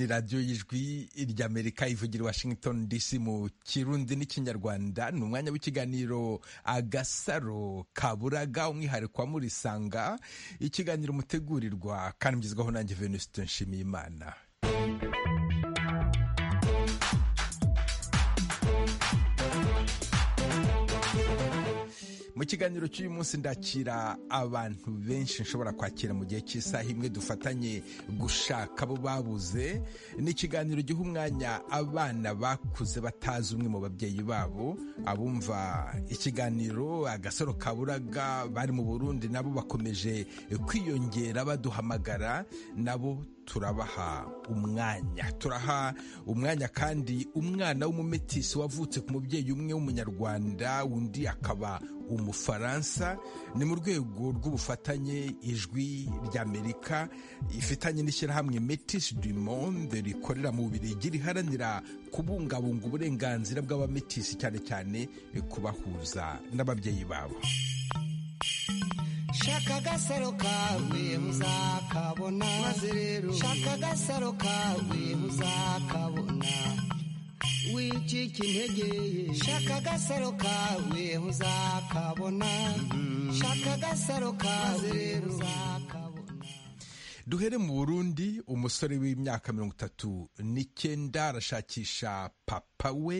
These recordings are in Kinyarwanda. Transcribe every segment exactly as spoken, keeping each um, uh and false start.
ni radiyo y'ijwi ry'Amerika ivugira i Washington D C mu Kirundi n'ikinyarwanda. Ni umwanya w'ikiganiro Agasaro Kaburaga, umwihariko wa Murisanga, ikiganiro mutegurirwa kandi mugezwaho nanjye Venuste Nshimiyimana. Mu kiganiro cy'uyu munsi ndakira abantu benshi nshobora kwakira mu gihe cy'isaha imwe, dufatanye gushaka abo babuze. Ni ikiganiro giha umwanya abana bakuze batazi umwe mu babyeyi babo. Abumva ikiganiro Agasaro Kaburaga bari mu Burundi nabo bakomeje kwiyongera baduhamagara, nabo turabaha umwanya turaha umwanya kandi umwana w'umumetisi wavutse ku mubyeyi umwe w'umunyarwanda, undi akaba umufaransa. Ni mu rwego rw'ubufatanye ijwi ry'Amerika ifitanye n'ishyirahamwe Métis du Monde rikorera mu Bubiligi, riharanira kubungabunga uburenganzira bw'abametisi, cyane cyane kubahuza n'ababyeyi babo. Shaka agasaro kawe muzakabona, maze rero shaka agasaro kawe muzakabona, wicika intege. Shaka agasaro kawe muzakabona, shaka agasaro kawe muzakabona. Duhere mu Burundi. Umusore w'imyaka mirongo itatu n'icyenda arashakisha papa we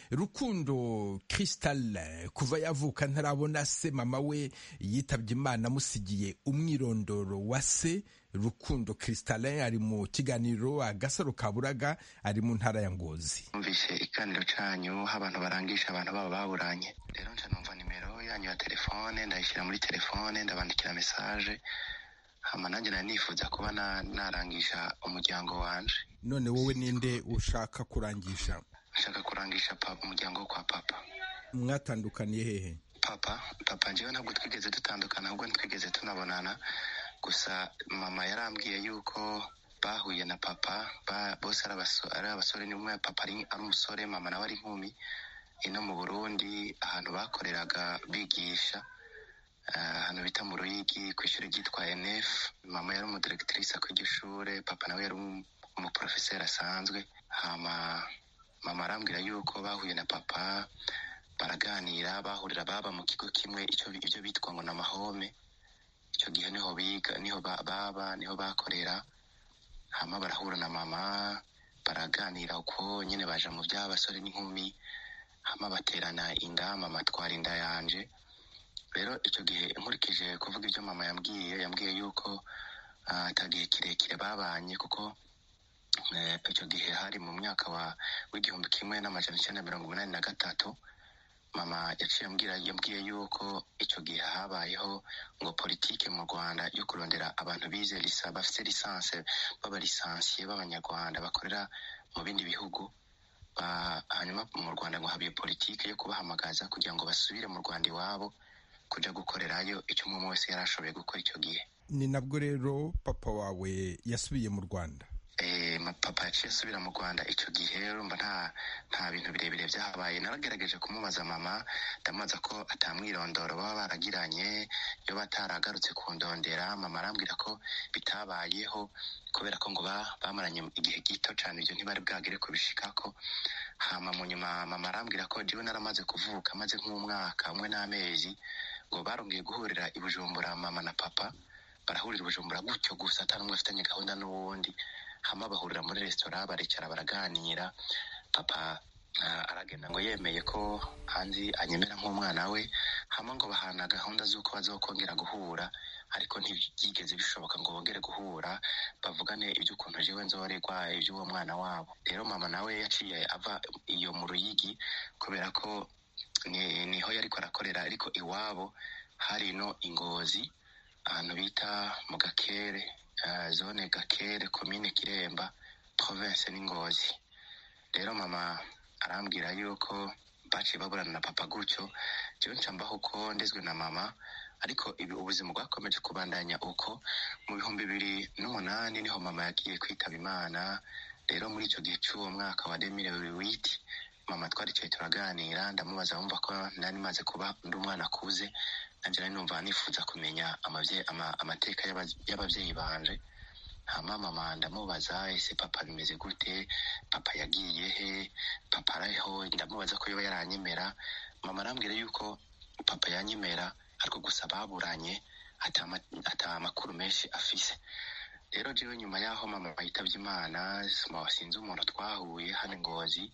Rukundo Crystal kuva yavuka ntarabona se. Mama we yitabye Imana amusigiye umwirondoro wa se. Rukundo Crystal ari mu kiganiro Agasaro Kaburaga, ari mu ntara ya Ngozi. Numvise ikaniro canyu abantu barangisha abantu babo baburanye, rero nca numva nimero yanyu ya telefone ndayishyira muri telefone, ndabandikira message, hama nanjye nanifuza kuba narangisha umuryango wanje. None wowe ninde ushaka kurangisha? Nshaka kurangisha papa, umuryango wo kwa papa. Mwatandukaniye hehe? Papa papa njyewe ntabwo twigeze dutandukana, ahubwo twigeze tunabonana. Gusa mama yarambwiye yuko bahuye na papa ba, bose ari abasore. Ni umwe papa ari umusore, mama nawe ari inkumi. Ino mu Burundi ahantu bakoreraga bigisha, ahantu bita mu Ruyigi ku ishuri ryitwa N F. Mama yari umudirectrice ku iryo shure, papa nawe yari umuprofeseri asanzwe. Hama mama arambwira yuko bahuye na papa baraganira, bahurira baba mu kigo kimwe, icyo ibyo bitwa ngo n'amahome. Icyo gihe niho biga, niho baba, niho bakorera. Hama barahura na mama baraganira uko nyine baje mu by'abasore n'inkumi. Hama baterana inda, mama atwara inda yanje. Rero icyo gihe nkurikije kuvuga ibyo mama yambwiye, yambwiye yuko atagihe kirekire babanye, kuko icyo gihe hari mu mwaka wa w'igihumbi kimwe n'amajana icyenda mirongo umunani na gatatu. Mama yaciye ambwira, yambwiye yuko icyo gihe habayeho ngo politike mu Rwanda yo kurondera abantu bize lisa bafite lisanse baba lisansiye b'abanyarwanda bakorera mu bindi bihugu. Hanyuma mu Rwanda ngo habiye politike yo kubahamagaza kugira ngo basubire mu Rwanda iwabo kuja gukorerayo icyo umwe wese yarashoboye gukora icyo gihe. Ni nabwo rero papa wawe yasubiye mu Rwanda? Eh, papa yaciye asubira mu Rwanda icyo gihe. Urumva nta nta bintu birebire byahabaye. Naragerageje kumubaza mama, ndamubaza ko atamwirondoro baba baragiranye, yo bataragarutse kundondera. Mama arambwira ko bitabayeho kubera ko ngo bamaranye igihe gito cyane, ibyo ntibari bwagere kubishikako. Hama mu nyuma mama arambwira ko jiwe naramaze kuvuka, maze nk'umwaka umwe n'amezi, ngo barongeye guhurira i Bujumbura, mama na papa barahurira i Bujumbura gutyo gusa, atari umwe afitanye gahunda n'uwundi. Hama bahurira muri restaurant baricara baraganira. Papa uh, aragenda ngo yemeye ko hanzi anyemera nk'umwana we. Hama ngo bahana gahunda z'uko bazokongera guhura, ariko ntibyigeze bishoboka ngo bongere guhura bavugane iby'ukuntu jewe nzoregwa iby'uwo mwana wabo. Rero mama nawe yaciye ava iyo mu Ruyigi kubera ko ni niho yariko arakorera, ariko iwabo hari no Ingozi, ahantu bita mu Gakere, Uh, zone Gakere, komine Kiremba, province n'Ingozi. Rero mama arambwira yuko baciye baburana na papa gutyo. Jewe ncambaho uko ndezwe na mama, ariko ibi ubuzima bwakomeje kubandanya uko. Mu bihumbi bibiri n'umunani niho mama yagiye kwitaba Imana. Rero muri icyo gihe cy'uwo mwaka wa deux mille huit mama twaricaye turaganira, ndamubaza wumva ko nari maze kuba ndi umwana akuze, nanjye numva nifuza kumenya amateka y'ababyeyi banje. hama mama ndamubaza ese papa bimeze gute, papa yagiye he, papa ariho, ndamubaza ko yoba yaranyemera. Mama arambwira yuko papa yanyemera ariko gusa baburanye ata amakuru menshi afise. Rero jewe nyuma yaho mama yitavye Imana, sinzi umuntu twahuye hano Ngozi,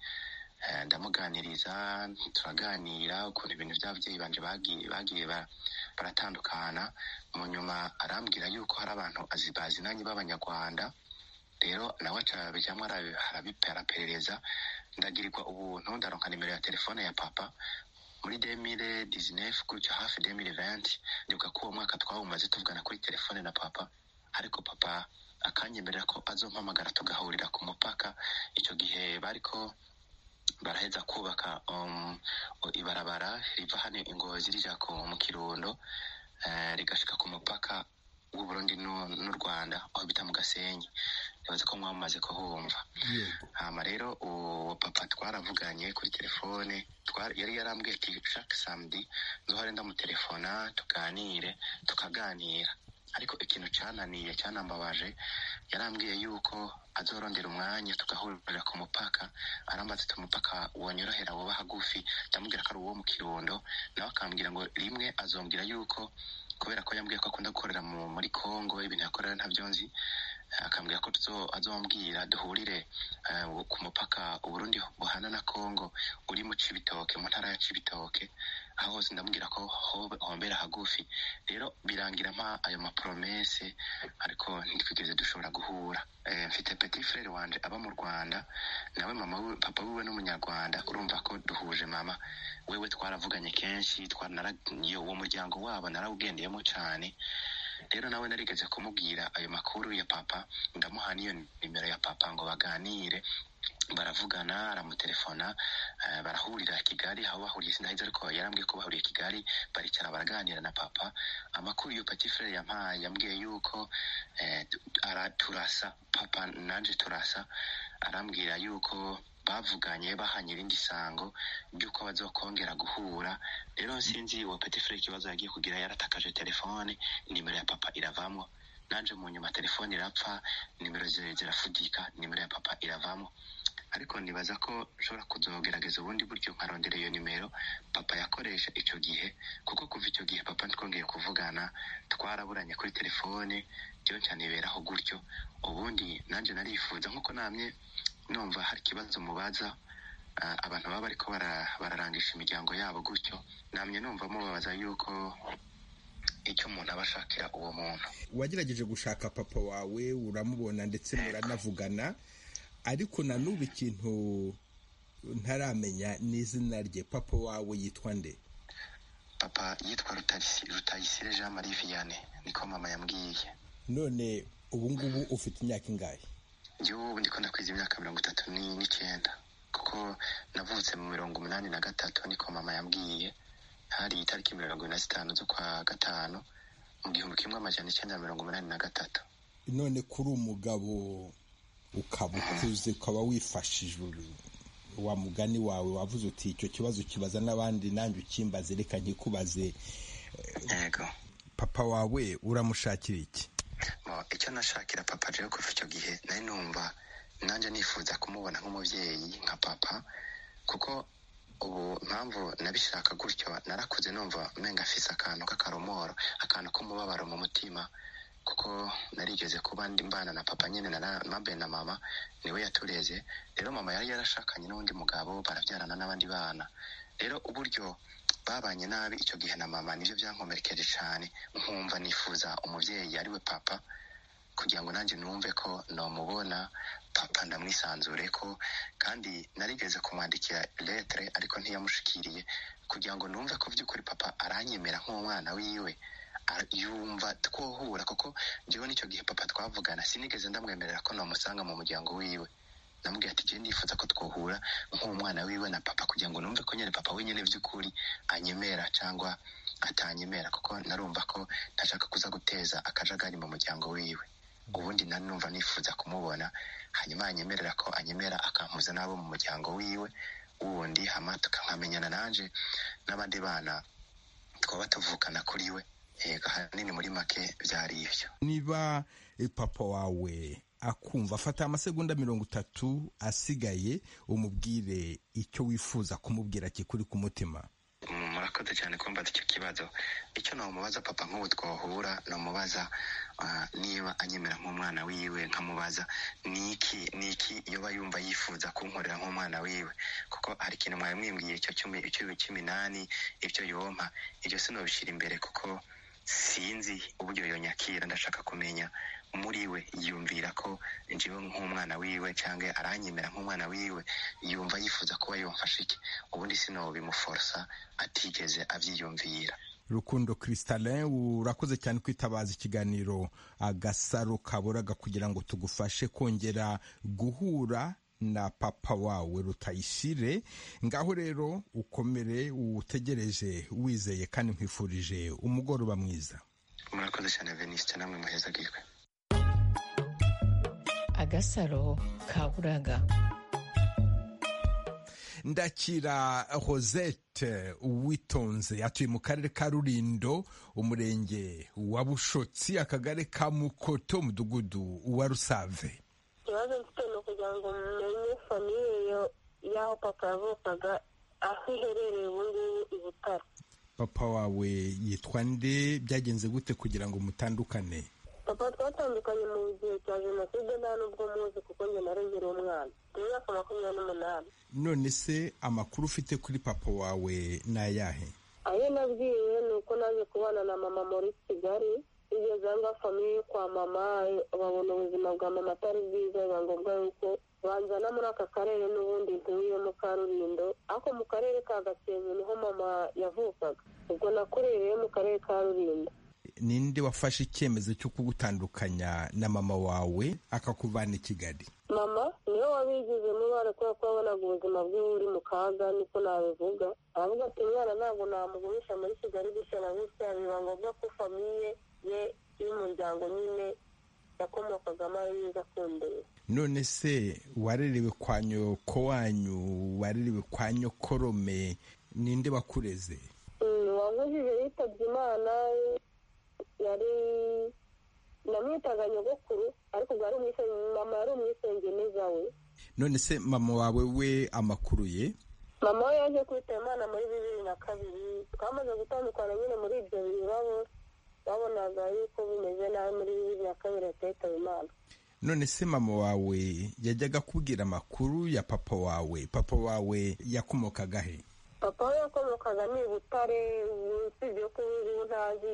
ndamuganiriza turaganira ukuntu ibintu by'ababyeyi banje bagiye bagiye baratandukana. Mu nyuma arambwira yuko hari abantu azibazinanye b'Abanyarwanda, rero nawe aca bijamwe arabiperaperereza, ndagirirwa ubuntu ndaronka nimero ya telefone ya papa muri deux mille dix-neuf gutyo hafi deux mille vingt. Ndibuka ko uwo mwaka twawumaze tuvugana kuri telefone na papa, ariko papa akanyemerera ko azompamagara tugahurira ku mupaka. Icyo gihe bariko baraheza kubaka um, ibarabara riva hano Ingozi rija mu Kirundo, uh, rigashika ku mupaka w'u Burundi n'u Rwanda aho bita mu Gasenyi. Nibaza ko mwamaze kuhumva. Hama rero uwo papa twaravuganye kuri telefone, yari yarambwiye ati chaque samedi nzohore ndamutelefona tuganire tukaganira. Ariko ikintu cyananiye cyanambabaje, yarambwiye yuko azorondera umwanya tugahurira ku mupaka. Arambaza ati umupaka wonyorohera woba hagufi, ndamubwira ko ari uwo mu Kirundo, nawe akambwira ngo rimwe azombwira yuko kubera ko yambwiye ko akunda gukorera muri Kongo ibintu yakorera ntabyo nzi, akambwira ko azombwira duhurire uh, ku mupaka Uburundi buhana na Kongo uri mu Cibitoke, mu ntara ya Cibitoke. Aho hose ndamubwira ko hombera hagufi. Rero birangira mpa ayo mapromese, ariko ntitwigeze dushobora guhura. E, mfite petit frère wanje aba mu Rwanda, nawe mama we, papa wiwe n'umunyarwanda. Urumva ko duhuje mama wewe twaravuganye kenshi, twanaragiyo uwo muryango wabo narawugendeyemo cyane. Rero nawe narigeze kumubwira ayo makuru ya papa, ndamuha niyo nimero ya papa ngo baganire. Baravugana, aramutelefona, uh, barahurira Kigali. Aho bahuriye sindahize, ariko yarambwiye ko bahuriye Kigali, baricara baraganira na papa. Amakuru yo petit frère yampaye yambwiye yuko eh, araturasa papa nanje turasa. Arambwira yuko bavuganye bahanye irindi sango byuko bazokongera guhura. Rero sinzi uwo petit frère ikibazo yagiye kugira, yaratakaje telefone, nimero ya papa iravamo. Nanje mu nyuma telefone irapfa, nimero zirafudika, nimero ya papa iravamo. Ariko nibaza ko nshobora kuzogerageza ubundi buryo nkarondera iyo nimero papa yakoresha icyo gihe, kuko kuva icyo gihe papa twongeye kuvugana, twaraburanye kuri telefone, byo cyane beraho gutyo. Ubundi nanje narifuza nkuko namye numva hari kibazo mubaza uh, abantu baba bariko bararangisha imiryango yabo gutyo, namye numva mubabaza yuko icyo umuntu abashakira uwo muntu. Wagerageje gushaka papa wawe uramubona ndetse muranavugana, ariko na n'ubu ikintu ntaramenya n'izina rye. Papa wawe yitwa nde? Papa yitwa Rutayisire Jean Marie Vianney, niko mama yambwiye. None ubu ngubu ufite imyaka ingahe? Njyewe ubu ndiko ndakwiza imyaka mirongo itatu n'icyenda, kuko navutse mu mirongo umunani na gatatu niko mama yambwiye. Hari itariki mirongo ine na zitanu z'ukwa gatanu mu gihumbi kimwe amajana icyenda na mirongo umunani na gatatu. None kuri umugabo ukaba ukuze, ukaba wifashije wa mugani wawe wavuze uti icyo kibazo kibaza n'abandi, nanjye ukimbaze reka nkikubaze. Yego. Papa wawe uramushakira iki? Mo icyo nashakira papa je kuva icyo gihe nari numva nanjye nifuza kumubona nk'umubyeyi nka papa, kuko ubu mpamvu nabishaka gutyo, narakuze numva menga afise akantu k'akaromoro, akantu k'umubabaro mu mutima, kuko narigeze kuba ndi mbana na papa nyene na mabe na mama niwe yatureze. Rero mama yari yarashakanye n'undi mugabo, barabyarana n'abandi bana. Rero uburyo babanye nabi icyo gihe na mama nivyo byankomerekeje cyane, nkumva nifuza umuvyeyi ariwe papa, kugira ngo nanjye numve ko no mubona papa ndamwisanzure ko. Kandi narigeze kumwandikira lettre ariko ntiyamushikiriye, kugira ngo numve ko by'ukuri papa aranyemera nk'umwana wiwe, yumva twohura. Kuko njyewe n'icyo gihe papa twavugana sinigeze ndamwemerera ko namusanga mu muryango wiwe. Namubwiye ati je ndifuza ko twohura nk'umwana wiwe na papa, kugira ngo numve ko nyene papa wenyene by'ukuri anyemera cyangwa atanyemera, kuko narumva ko ntashaka kuza guteza akajagari mu muryango wiwe. Ubundi nari numva nifuza kumubona, hanyuma anyemerera ko anyemera, akampuza nabo mu muryango wiwe wundi, hama tukamenyana nanje n'abandi bana twaba tuvukana kuri we. yego ahanini muri make byari ibyo. Niba papa wawe akumva, afata amasegonda mirongo itatu asigaye umubwire icyo wifuza kumubwira kikuri ku mutima. Murakoze cyane kumbaza icyo kibazo. Icyo namubaza papa nk'ubu twahura, namubaza uh, niba anyemera nk'umwana wiwe, nkamubaza niki niki yoba yumva yifuza kunkorera nk'umwana wiwe, kuko hari ikintu mwaye mwimbwiye icyo cyumi icyo cy'iminani ibyo yompa, ibyo sinobishira imbere kuko sinzi uburyo yonyakira. Ndashaka kumenya muri we yumvira ko njiwe nk'umwana wiwe cyangwa aranyemera nk'umwana wiwe, yumva yifuza kuba yomfasha iki, ubundi sinobimuforsa atigeze avyiyumvira. Rukundo Crystalin, urakoze cyane kwitabaza ikiganiro Agasaro Kaburaga kugira ngo tugufashe kongera guhura na papa wawe Rutayisire. Ngaho rero ukomere, utegereje wizeye, kandi nkwifurije umugoroba mwiza. Murakoze cyane Veniste, namwe muhezagirwe. Agasaro Kaburaga. Ndakira Rosette Uwitonze, atuye mu karere ka Rulindo, umurenge wa Bushotsi, akagari ka Mukoto, umudugudu wa Rusave. Ikibazo mfite ni ukugira ngo mumenye famiye y'aho papa yavukaga, aho iherereye ubu ngubu i Butare. Papa wawe yitwa nde? Byagenze gute kugira ngo mutandukane? Papa twatandukanye mu gihe cya Jenoside, nta nubwo muzi kuko njye narengera umwana mu myaka makumyabiri n'umunani. None se amakuru ufite kuri papa wawe ni ayahe? Ayo nabwiwe ni uko naje kubana na mama muri Kigali, igeze aho famiye kwa mama babona ubuzima bwa mama atari bwiza, biba ngombwa yuko banzana muri aka karere n'ubundi ntuye mu Karulindo, ariko mu karere ka Gakenke niho mama yavukaga, ubwo nakurereye mu karere ka Rulindo. Ninde wafashe icyemezo cyo kugutandukanya na mama wawe akakuvana i Kigali? Mama niwe wabigizemo uruhare kubera ko yabonaga ubuzima bwe buri mu kaga, niko nabivuga. Aravuga ati umwana ntabwo namugumisha muri Kigali gutya na gutya, biba ngombwa ko famiye ye y'umuryango nyine yakomokagamo ari yiza kundera. None se warerewe kwa nyoko wanyu, warerewe kwa nyokorome, ninde wakureze? Wamujije yitabye Imana, yari namwitaga nyogokuru, ariko bwari mama yari umwisengeneza we. None se mama wawe we amakuru ye? Mama we yaje kwitaba Imana muri bibiri na kabiri, twamaze gutandukana nyine muri ibyo birabo, babonaga yuko bimeze nabi muri bibiri na kabiri atitaba Imana. None se mama wawe yajyaga kubwira amakuru ya papa wawe? Papa wawe yakomokaga he? Papa we yakomokaga ni Butare, usibye ko ubu ntazi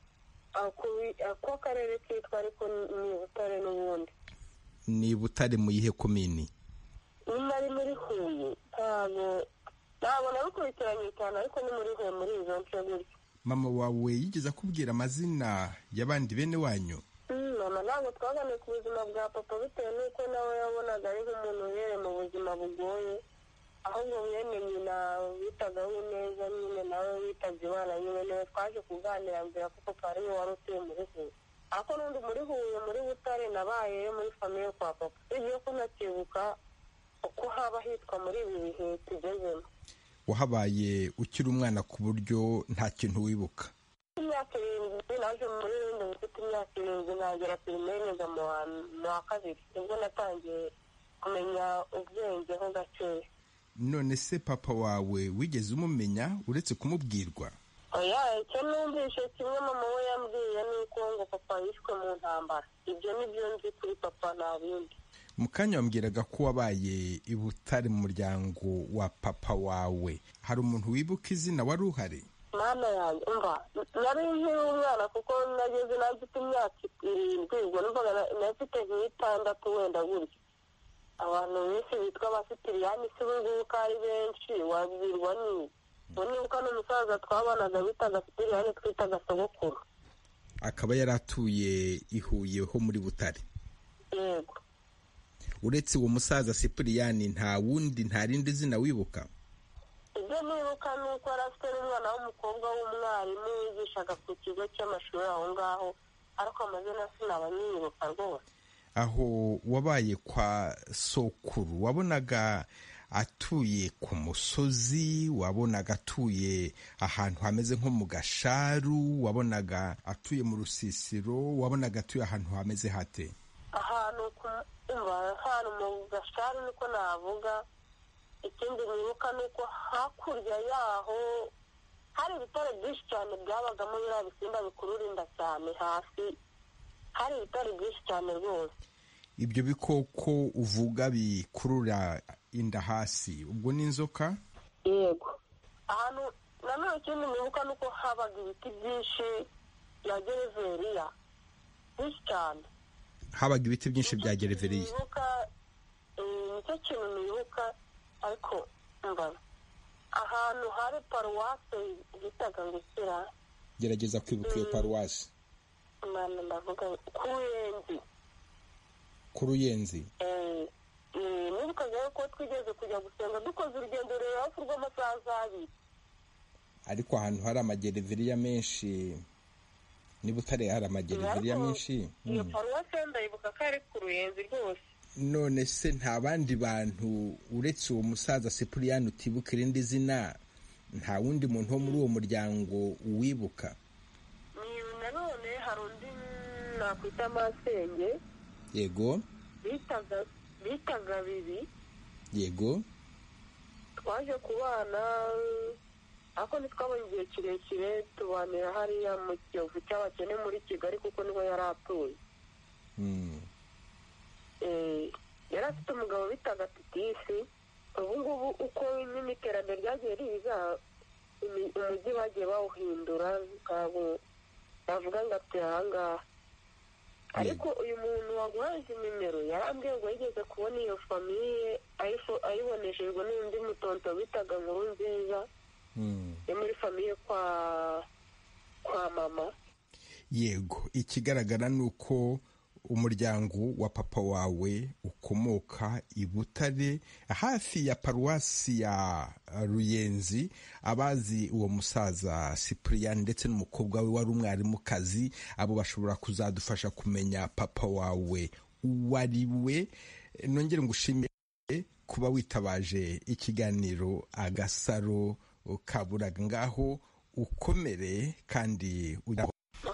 ako karere kitwa, ariko ni Butare n'ubundi. Ni Butare mu yihe komini? Niba ari muri Huye, ntabwo ntabwo nabikurikiranye cyane, ariko ni muri Huye muri izo nce gutyo. Mama wawe yigeze akubwira amazina y'abandi bene wanyu? Mama ntabwo twaganiriye ku buzima bwa papa, bitewe n'uko nawe yabonaga ari nk'umuntu uhereye mu buzima bugoye, ahubwo mwene nyina witagaho neza nyine nawe witabye Imana nyine niwe twaje kuganira mbere ko papa ari we wari utuye muri Huye. Ariko n'undi muri Huye muri Butare nabayeyo muri famiye kwa papa, ibyo ko ntakibuka uko haba hitwa muri ibi bihe tugezemo. Wahabaye ukiri umwana ku buryo nta kintu wibuka? Imyaka irindwi naje muri Rulindo, mfite imyaka irindwi nagera pirimeri niga mu wa kabiri, nibwo natangiye kumenya ubwenge ho gakeya. None se papa wawe wigeze umumenya uretse kumubwirwa? Oya, icyo numvise kimwe mama we yambwiye ni uko ngo papa yishwe mu ntambara, ibyo nibyo nzi kuri papa, nta bindi. Mu kanya wambwiraga ko wabaye i Butare mu muryango wa papa wawe, hari umuntu wibuka izina wari uhari? Mwana yanjye umva, nari nkiri umwana kuko nageze nafite imyaka irindwi, ubwo numvaga nafite nk'itandatu wenda gutya. Abantu benshi bitwa abasitiriyani si ngubu ko ari benshi, wabwirwa ni ubu nibuka n'umusaza twabanaga bitaga sitiriyani twitaga sogokuru, akaba yari atuye i Huye ho muri Butare. Yego. Uretse uwo musaza Sipiriyani nta wundi, nta rindi zina wibuka? Ibyo nibuka ni uko yari afite n'umwana w'umukobwa w'umwarimu wigishaga ku kigo cy'amashuri aho ngaho, ariko amazina sinaba nyibuka rwose. Aho wabaye kwa sokuru wabonaga atuye ku musozi, wabonaga atuye ahantu hameze nko mu gasharu, wabonaga atuye mu rusisiro, wabonaga atuye ahantu hameze hate? ahantu ahantu mu gasharu niko navuga. Ikindi nibuka ni uko hakurya yaho hari ibitare byinshi cyane byabagamo biriya bisimba bikurura inda cyane hasi, hari ibitare byinshi cyane rwose. Ibyo bikoko uvuga bikurura inda hasi, ubwo ni inzoka? Yego. Ahantu nanone ikindi nibuka ni uko habaga ibiti byinshi bya gereveriya byinshi cyane. Habaga ibiti byinshi bya gereveriya? Nicyo kintu nibuka. Ariko mba ahantu hari paruwase bitaga ngo ikira. Gerageza kwibuka iyo paruwase. Mwana ndavuga ku Ruyenzi. Ku Ruyenzi? Eh, nibukaga ko twigeze kujya gusenga dukoze urugendo rero hafi rw'amasaha abiri. Ariko ahantu hari amagereveriya menshi, niba utari hari amagereveriya menshi. Iyo paruwase ndayibuka ko ari ku Ruyenzi rwose. None se nta bandi bantu uretse uwo musaza Cyprien utibuka irindi zina, nta wundi muntu wo muri uwo muryango uwibuka? Nanone hari undi nakwita Masenge. Yego. Bitaga bitaga bibi. Yego. Twaje kubana ako ntitwabonye igihe kirekire, tubanira hariya mu Kiyovu cy'abakene muri Kigali kuko niho yari atuye. Mm. Yari afite umugabo bitaga Titisi. Ubu ngubu uko nyine iterambere ryagiye riza, umujyi bagiye bawuhindura, bavuga ngo ati ahangaha. Ariko uyu muntu waguhaje nimero yarambwiye ngo yigeze kubona iyo famiye ayiboneshejwe n'undi mutonto bitaga Nkurunziza, yo muri famiye kwa kwa mama. Yego, ikigaragara ni uko umuryango wa papa wawe ukomoka i Butare hafi ya paruwasi ya Ruyenzi. Abazi uwo musaza Cyprien ndetse n'umukobwa we wari umwarimukazi, abo bashobora kuzadufasha kumenya papa wawe uwariwe. Nongere ngushimire kuba witabaje ikiganiro Agasaro Kaburaga. Ngaho ukomere kandi ujya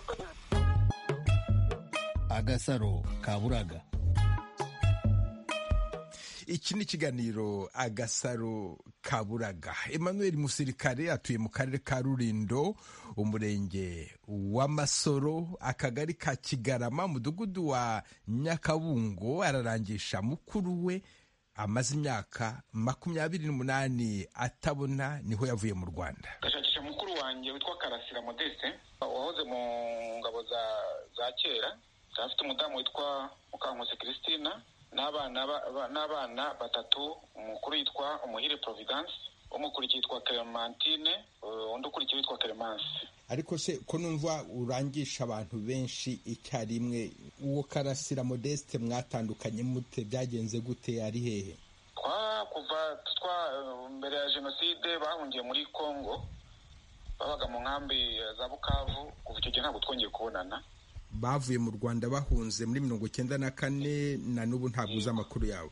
Agasaro Kaburaga. Iki ni ikiganiro Agasaro Kaburaga. Emmanuel Musirikare atuye mu karere ka Rulindo, umurenge wa Masoro, akagari ka Kigarama, umudugudu wa Nyakabungo. Ararangisha mukuru we amaze imyaka makumyabiri n'umunani atabona, niho yavuye mu Rwanda. Gashakisha mukuru wanjye witwa Karasira Modeste, wahoze mu ngabo za za kera. Afite umudamu witwa Mukankusi Christina n'abana n'abana batatu. Umukuru yitwa Umuhire Providence, umukurikiye yitwa Clementine, undi ukurikiye yitwa Clemence. Ariko se ko numva urangisha abantu benshi icyarimwe, uwo Karasira Modeste mwatandukanye mute? Byagenze gute? Ari hehe? Kwa kuva twa mbere ya jenoside bahungiye muri Kongo, babaga mu nkambi za Bukavu. Kuva icyo gihe ntabwo twongeye kubonana. Bavuye mu Rwanda bahunze muri mirongo icyenda na kane, na n'ubu ntabwo uzi amakuru yawe?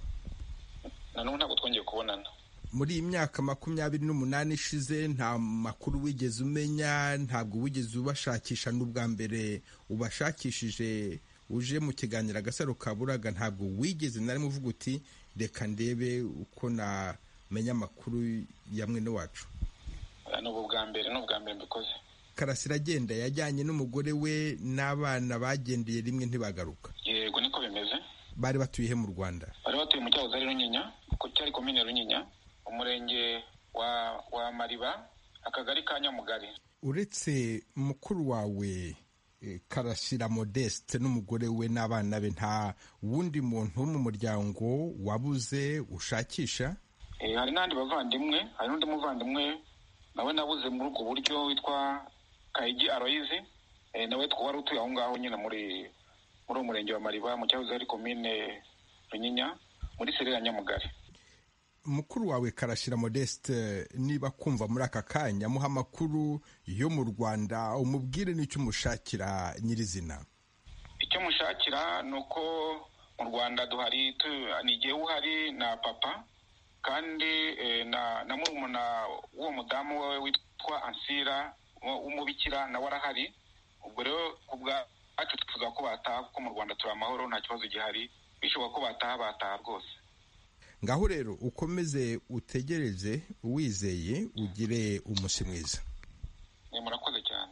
Na n'ubu ntabwo twongeye kubonana. Muri iyi myaka makumyabiri n'umunani ishize nta makuru wigeze umenya? Ntabwo wigeze ubashakisha? N'ubwa mbere ubashakishije uje mu kiganiro Agasaro Kaburaga, ntabwo wigeze na rimwe uvuga uti reka ndebe uko namenya amakuru ya mwene wacu? N'ubwo bwa mbere n'ubwa mbere mbikoze. Karasira agenda yajyanye n'umugore we n'abana, bagendeye rimwe ntibagaruka? Yego, niko bimeze. Bari batuye he mu Rwanda? Bari batuye mu cyahoze ari Runyinya, ku cyari komine Runyinya, umurenge wa wa Mariba, akagari ka Nyamugari. Uretse mukuru wawe Karasira Modeste n'umugore we n'abana be, nta wundi muntu wo mu muryango wabuze ushakisha? Eh, hari n'andi bavandimwe, hari n'undi muvandimwe nawe nabuze muri ubwo buryo witwa Kayigi Aloyizi, eh, nawe twari utuye aho ngaho nyine muri muri umurenge wa Mariba, mu cyahoze ari komine Runyinya, muri serera Nyamugari. Mukuru wawe Karasira Modeste niba kumva muri aka kanya, muha amakuru yo mu Rwanda, umubwire n'icyo umushakira nyirizina. Icyo mushakira nuko mu Rwanda duhari, nigiye uhari na papa kandi na na murumuna w'uwo mudamu we witwa Ansira w'umubikira nawe arahari. Ubwo rero kubwacu twifuza ko bataha kuko mu Rwanda turi amahoro nta kibazo gihari, bishoboka ko bataha bataha rwose. Ngaho rero ukomeze utegereze wizeye ugire umunsi mwiza. Murakoze cyane.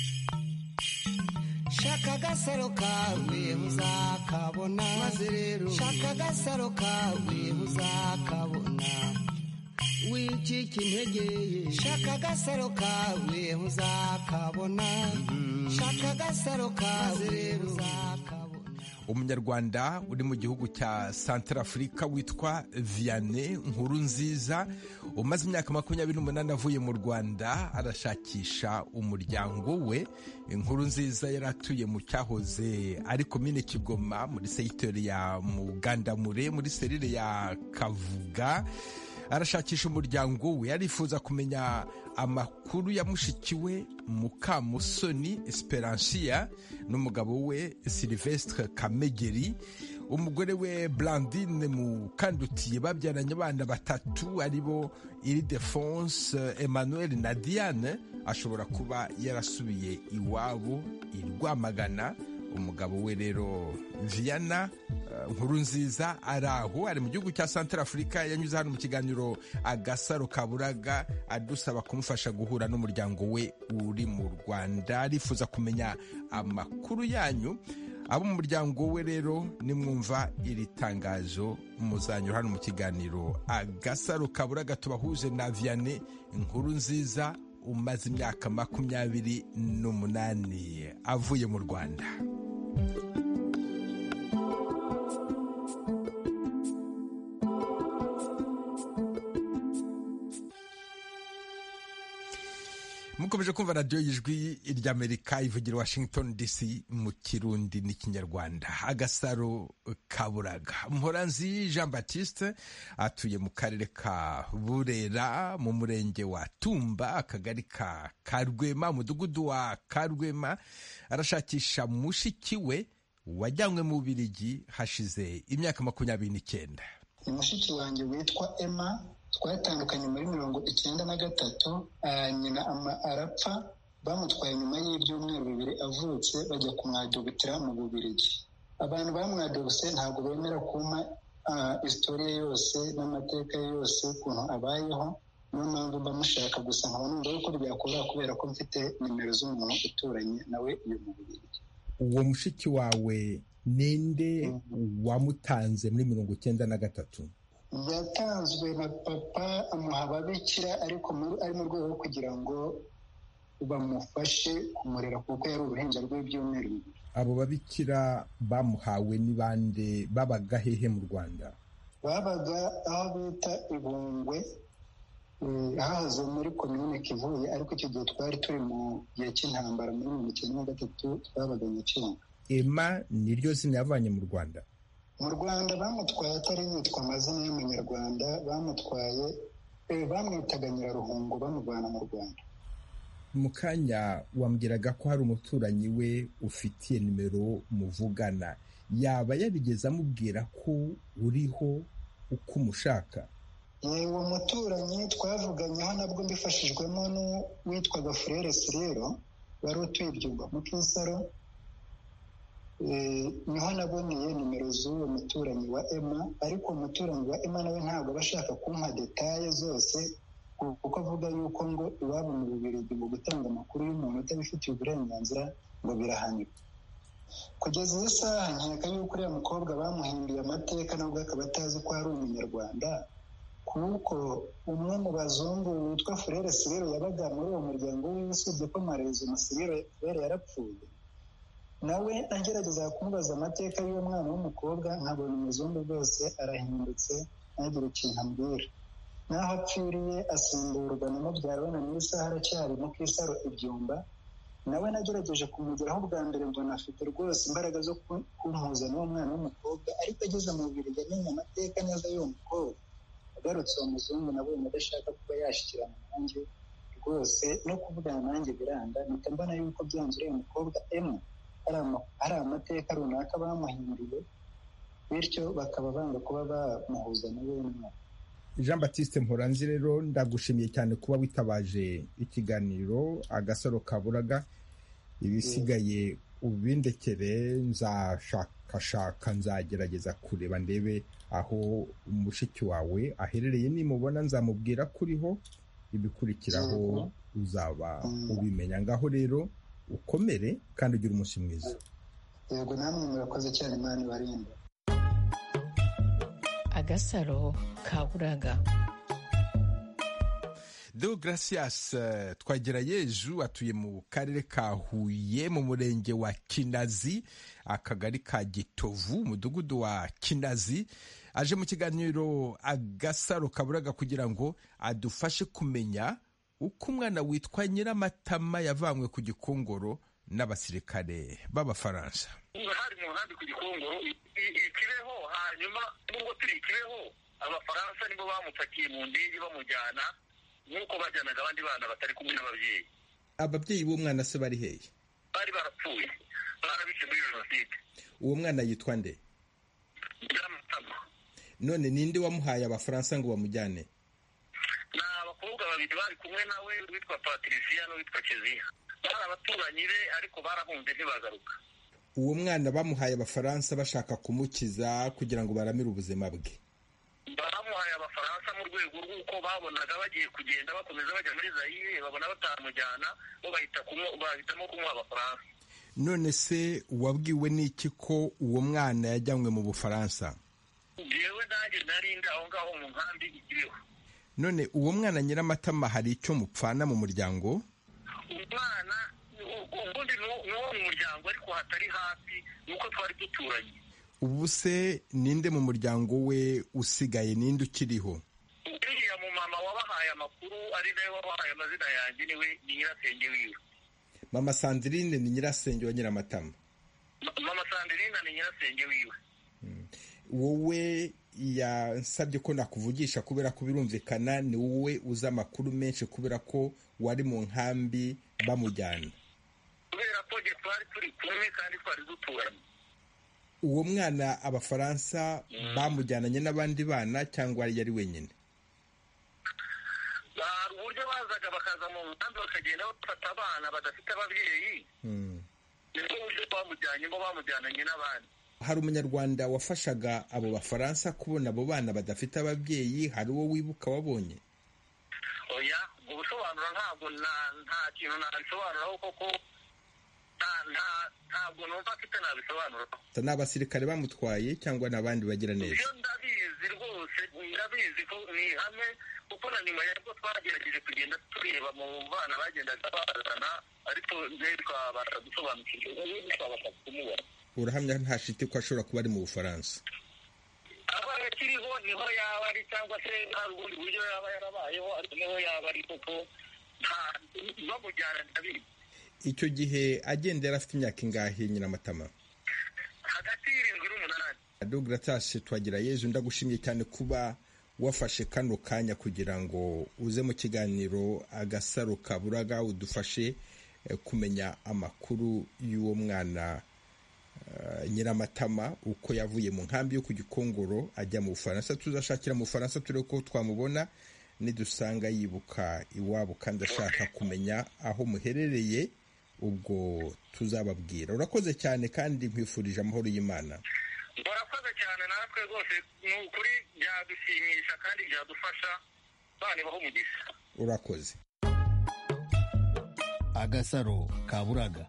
Shaka agasaro kawe uzakabona, maze rero shaka agasaro kawe uzakabona, wicika intege shaka agasaro kawe uzakabona, shaka agasaro kawe uzakabona. Umunyarwanda uri mu gihugu cya Centrafrica witwa Vianney Nkurunziza umaze imyaka makumyabiri n'umunani avuye mu Rwanda arashakisha umuryango we. Nkurunziza yaratuye mu cyahoze ari komine Kigoma muri secteur ya Mugandamure muri serire ya Kavuga. Arashakisha umuryango we, arifuza kumenya amakuru ya mushiki we Mukamusoni Esperantia n'umugabo we Sylvestre Kamegeri. Umugore we Blandine Mukandutiye babyaranye abana batatu aribo Ildefonse, Emmanuel na Diane. Ashobora kuba yarasubiye iwabo i Rwamagana. Umugabo we rero Vianney Nkurunziza araho ari mu gihugu cya Centrafrica. Yanyuze hano mu kiganiro Agasaro Kaburaga adusaba kumufasha guhura n'umuryango we uri mu Rwanda. Arifuza kumenya amakuru yanyu. Abo mu muryango we rero nimwumva iri tangazo muzanyura hano mu kiganiro Agasaro Kaburaga tubahuje na Vianney Nkurunziza umaze imyaka makumyabiri n'umunani avuye mu Rwanda. Mukomeje kumva radio y'ijwi ry'Amerika ivugira Washington D C mu Kirundi n'Ikinyarwanda. Agasaro Kaburaga. Mporanzi Jean Baptiste atuye mu karere ka Burera mu murenge wa Tumba akagari ka Karwema mudugudu wa Karwema. Arashakisha mushiki we wajyanywe mu Bubiligi hashize imyaka makumyabiri n'icyenda. Mushiki wanjye witwa Emma twatandukanye muri mirongo icyenda na gatatu. Nyina arapfa bamutwaye nyuma y'ibyumweru bibiri avutse bajya kumwadubitira mu Bubiligi. Abantu bamwadubise ntabwo bemera kumpa historia yose n'amateka yose ukuntu abayeho. Niyo mpamvu bamushaka gusa nkabona numva yuko byakora kubera ko mfite nimero z'umuntu uturanye nawe iyo mu Bubiligi. Uwo mushiki wawe ninde wamutanze muri mirongo icyenda na gatatu? Yatanzwe na papa amuha ababikira ariko ari mu rwego rwo kugira ngo bamufashe kumurera kuko yari uruhinja rw'ibyumweru bibiri. Abo babikira bamuhawe ni bande? Babaga hehe mu Rwanda? Babaga aho bita Ibungwe hahoze muri komine Kivuye, ariko icyo gihe twari turi mu gihe cy'intambara muri mirongo icyenda na gatatu twabaga Nyacyonga. Emma niryo zina yavanye mu Rwanda? Mu Rwanda bamutwaye atari yitwa amazina y'Amanyarwanda, bamutwaye bamwitaga Nyiraruhungo bamuvana mu Rwanda. Mu kanya wambwiraga ko hari umuturanyi we ufitiye nimero muvugana. Yaba yarigeze amubwira ko uriho uko umushaka? Uwo muturanyi twavuganyeho nabwo mbifashijwemo n'uwitwaga Frere Sirero wari utuye ibyumba mu Kisaro. Niho naboneye nimero z'uwo muturanyi wa Emma, ariko umuturanyi wa Emma nawe ntabwo bashaka kumpa detaye zose kuko avuga yuko ngo iwabo mu Bubiligi ngo gutanga amakuru y'umuntu utabifitiye uburenganzira ngo birahanirwa. Kugeza iyi saha nkeka yuko uriya mukobwa bamuhinduye amateka nubwo akaba atazi ko ari umunyarwanda, kuko umwe mu bazungu witwa Frere Sirero yabaga muri uwo muryango wiwe, usibye ko Marezo Sirero yarapfuye. Nawe agerageza kumubaza amateka y'uwo mwana w'umukobwa nkabona umuzungu rwose arahindutse ntagire ikintu ambwira. Naho apfiriye asimburwa na mubyara we na n'isaha aracyari mu Kisaro Ibyumba. Nawe nagerageje kumugeraho bwa mbere mbona afite rwose imbaraga zo kumpuza n'uwo mwana w'umukobwa, ariko ageze mu Bubiligi amenya amateka neza y'uwo mukobwa. Agarutse uwo muzungu nabonye adashaka kuba yashyikirana nanjye rwose, no kuvugana nanjye biranga. Mpita mbona yuko byanze uriya mukobwa Emma hari amateka runaka bamuhinduriye, bityo bakaba banga kuba bamuhuza nawe n'umwana. Jean Baptiste Mporanzi rero ndagushimiye cyane kuba witabaje ikiganiro Agasaro Kaburaga. Ibisigaye ubindekere, nzashakashaka nzagerageza kureba ndebe aho umushiki wawe aherereye, nimubona nzamubwira kuriho, ibikurikiraho uzaba ubimenya. Ngaho rero ukomere kandi ugira umunsi mwiza. Yego namwe murakoze cyane, Imana ibarinde. Agasaro Kaburaga. Deogracias Twagirayezu atuye mu karere ka Huye mu murenge wa Kinazi, akagari ka Gitovu, umudugudu wa Kinazi, aje mu kiganiro Agasaro Kaburaga kugira ngo adufashe kumenya uko umwana witwa Nyiramatama yavanywe ku Gikongoro n'abasirikare b'Abafaransa. Hari mu nkambi ku Gikongoro ikibeho, hanyuma nubwo turi ikibeho Abafaransa nibo bamufatiye mu ndege bamujyana nk'uko bajyanaga abandi bana batari kumwe n'ababyeyi. Ababyeyi b'umwana se bari hehe? Bari barapfuye, barabishe muri jenoside. Uwo mwana yitwa nde? Nyiramatama. None ninde wamuhaye Abafaransa ngo bamujyane? Ni abakobwa babiri bari kumwe nawe, witwa Patricia n'uwitwa Keziya. Bari abaturanyi be ariko barahunze ntibagaruka. Uwo mwana bamuhaye Abafaransa bashaka kumukiza kugira ngo baramire ubuzima bwe. Bamuhaye Abafaransa mu rwego rw'uko babonaga bagiye kugenda bakomeza bajya muri Zaire, babona batamujyana, bo bahitamo kumuha Abafaransa. None se wabwiwe n'iki ko uwo mwana yajyanywe mu Bufaransa? Jewe nanjye narindi aho ngaho mu nkambi ikibeho. None uwo mwana Nyiramatama hari icyo mupfana mu muryango? Umwana ubundi n'uwo mu muryango ariko hatari hafi nuko twari duturanye. Ubu se ninde mu muryango we usigaye, ninde ukiriho? Uriya mu mama wabahaye amakuru ari nawe wabahaye amazina yanjye niwe ni nyirasenge wiwe. Mama Sandrine ni nyirasenge wa Nyiramatama? Mama Sandrine ni nyirasenge wiwe. Hmm. Wowe yansabye ko nakuvugisha kubera ko birumvikana ni wowe uzi amakuru menshi kubera ko wari mu nkambi bamujyana. Kubera ko je twari turi kumwe kandi twari duturanye. Uwo mwana Abafaransa bamujyananye n'abandi bana cyangwa yari wenyine? Hari uburyo bazaga bakaza mu nkambi bakagenda bafata abana badafite ababyeyi. Nibwo buryo bamujyanye ngo bamujyananye n'abandi. Hari umunyarwanda wafashaga abo Bafaransa kubona abo bana badafite ababyeyi, hari uwo wibuka wabonye? Oya, ubusobanuro ntabwo nta kintu nabisobanuraho koko, ntabwo numva afite nabisobanuraho. Ni abasirikare bamutwaye cyangwa n'abandi bagira neza? Iyo ndabizi rwose, ndabizi ko ni hamwe kuko na nyuma y'ubwo twagerageje kugenda tureba mu bana bagendaga bazana, ariko ntitwabasha gusobanukirwa, ntitwabasha kumubona. Urahamya nta shiti ko ashobora kuba ari mu Bufaransa? Aba akiriho niho yaba ari, cyangwa se hari ubundi buryo yaba yarabayeho, ariko niho yaba ari kuko bamujyana ndabizi. Icyo gihe agendera afite imyaka ingahe Nyiramatama? Hagati y'irindwi n'umunani. Deogracias Twagirayezu, ndagushimiye cyane kuba wafashe kano kanya kugira ngo uze mu kiganiro Agasaro Kaburaga udufashe kumenya amakuru y'uwo mwana Nyiramatama, uko yavuye mu nkambi yo ku Gikongoro ajya mu Bufaransa. Tuzashakira mu Bufaransa turebe ko twamubona, nidusanga yibuka iwabo kandi ashaka kumenya aho muherereye ubwo tuzababwira. Urakoze cyane kandi nkwifurije amahoro y'Imana. Urakoze cyane natwe rwose, ni ukuri byadushimisha kandi byadufasha, bane baho umugisha. Urakoze. Agasaro Kaburaga.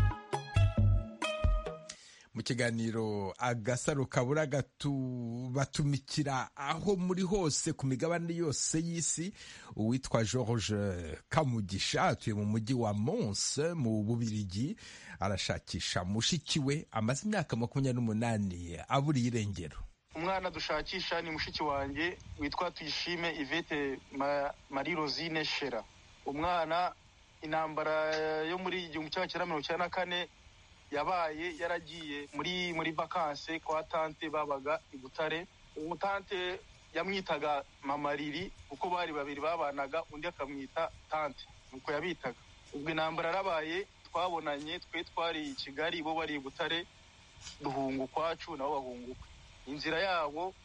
Mu kiganiro Agasaro Kaburaga tubatumikira aho muri hose ku migabane yose y'isi. Uwitwa George Kamugisha atuye mu mujyi wa Mons mu Bubiligi, arashakisha mushiki we amaze imyaka makumyabiri n'umunani aburiye irengero. Umwana dushakisha ni mushiki wanjye witwa Tuyishime Yvette Marie Rosine Shera. Umwana intambara yo muri igihumbi kimwe magana cyenda mirongo icyenda na kane yabaye yaragiye muri muri vacances kwa tante babaga i Butare. Uwo tante yamwitaga Mama Riri kuko bari babiri babanaga, undi akamwita tante, nuko yabitaga. Ubwo intambara yarabaye, twabonanye, twe twari i Kigali, bo bari i Butare, duhunga kwacu nabo bahunguka. Inzira yabo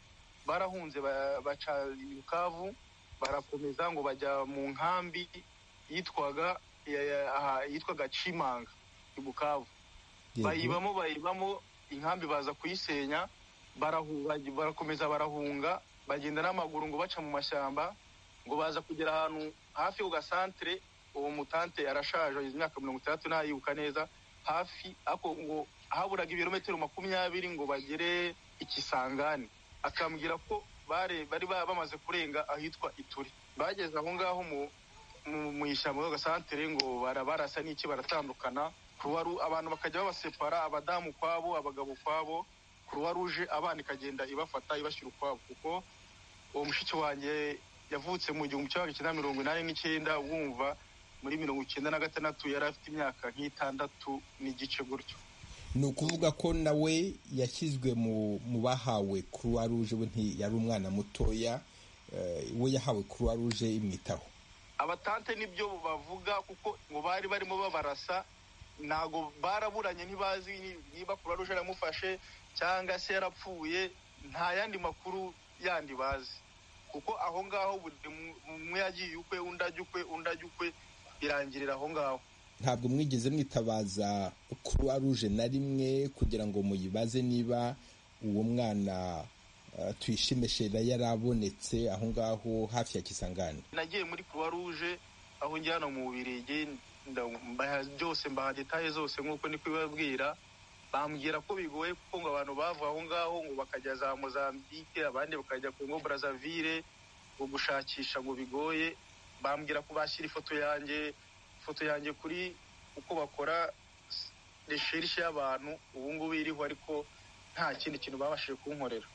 barahunze baca Bukavu barakomeza ngo bajya mu nkambi yitwaga yitwaga Chimanga i Bukavu. Bayibamo bayibamo inkambi baza kuyisenya, barakomeza barahunga bagenda n'amaguru ngo baca mu mashyamba, ngo baza kugera ahantu hafi ku gasantere. Uwo mutante arashaje, imyaka mirongo itandatu ntayibuka neza, hafi ako ngo haburaga ibirometero makumyabiri ngo bagere Ikisangani. Akambwira ko bare bari bamaze kurenga ahitwa Ituri. Bageze aho ngaho mu mu ishyamba yo gasantere ngo barabarasa n'iki baratandukana. Kuwaru abantu bakajya babasepara, abadamu kwabo abagabo kwabo, Croix Rouge abana ikagenda ibafata ibashyira ukwabo, kuko uwo mushiki wanjye yavutse mu gihumbi kimwe mirongo inani n'icyenda, wumva muri mirongo icyenda na gatandatu yari afite imyaka nk'itandatu n'igice gutyo. Ni ukuvuga ko nawe yashyizwe mu mu bahawe Croix Rouge, we ntiyari umwana mutoya, we yahawe Croix Rouge imwitaho. Abatante nibyo bavuga, kuko ngo bari barimo babarasa, nago baraburanye ntibazi niba Croix Rouge yaramufashe cyangwa se yarapfuye, nta yandi makuru yandi bazi, kuko aho ngaho buri umwe yagiye ukwe undajya ukwe undajya ukwe birangirira aho ngaho. Ntabwo mwigeze mwitabaza Croix Rouge na rimwe kugira ngo muyibaze niba uwo mwana uh, Tuyishime Shera yarabonetse aho ngaho hafi ya Kisangani? Nagiye muri Croix Rouge aho njyana mu Bubiligi, mbaha byose mbaha detaye zose nk'uko ni kwibabwira. Bambwira ko bigoye kuko ngo abantu bava aho ngaho ngo bakajya za Mozambique, abandi bakajya Congo Brazzaville ngo gushakisha ngo bigoye. Bambwira ko bashyira ifoto yanjye ifoto yanjye kuri uko bakora recherche y'abantu ubu ngubu iriho, ariko nta kindi kintu babashije kunkorera.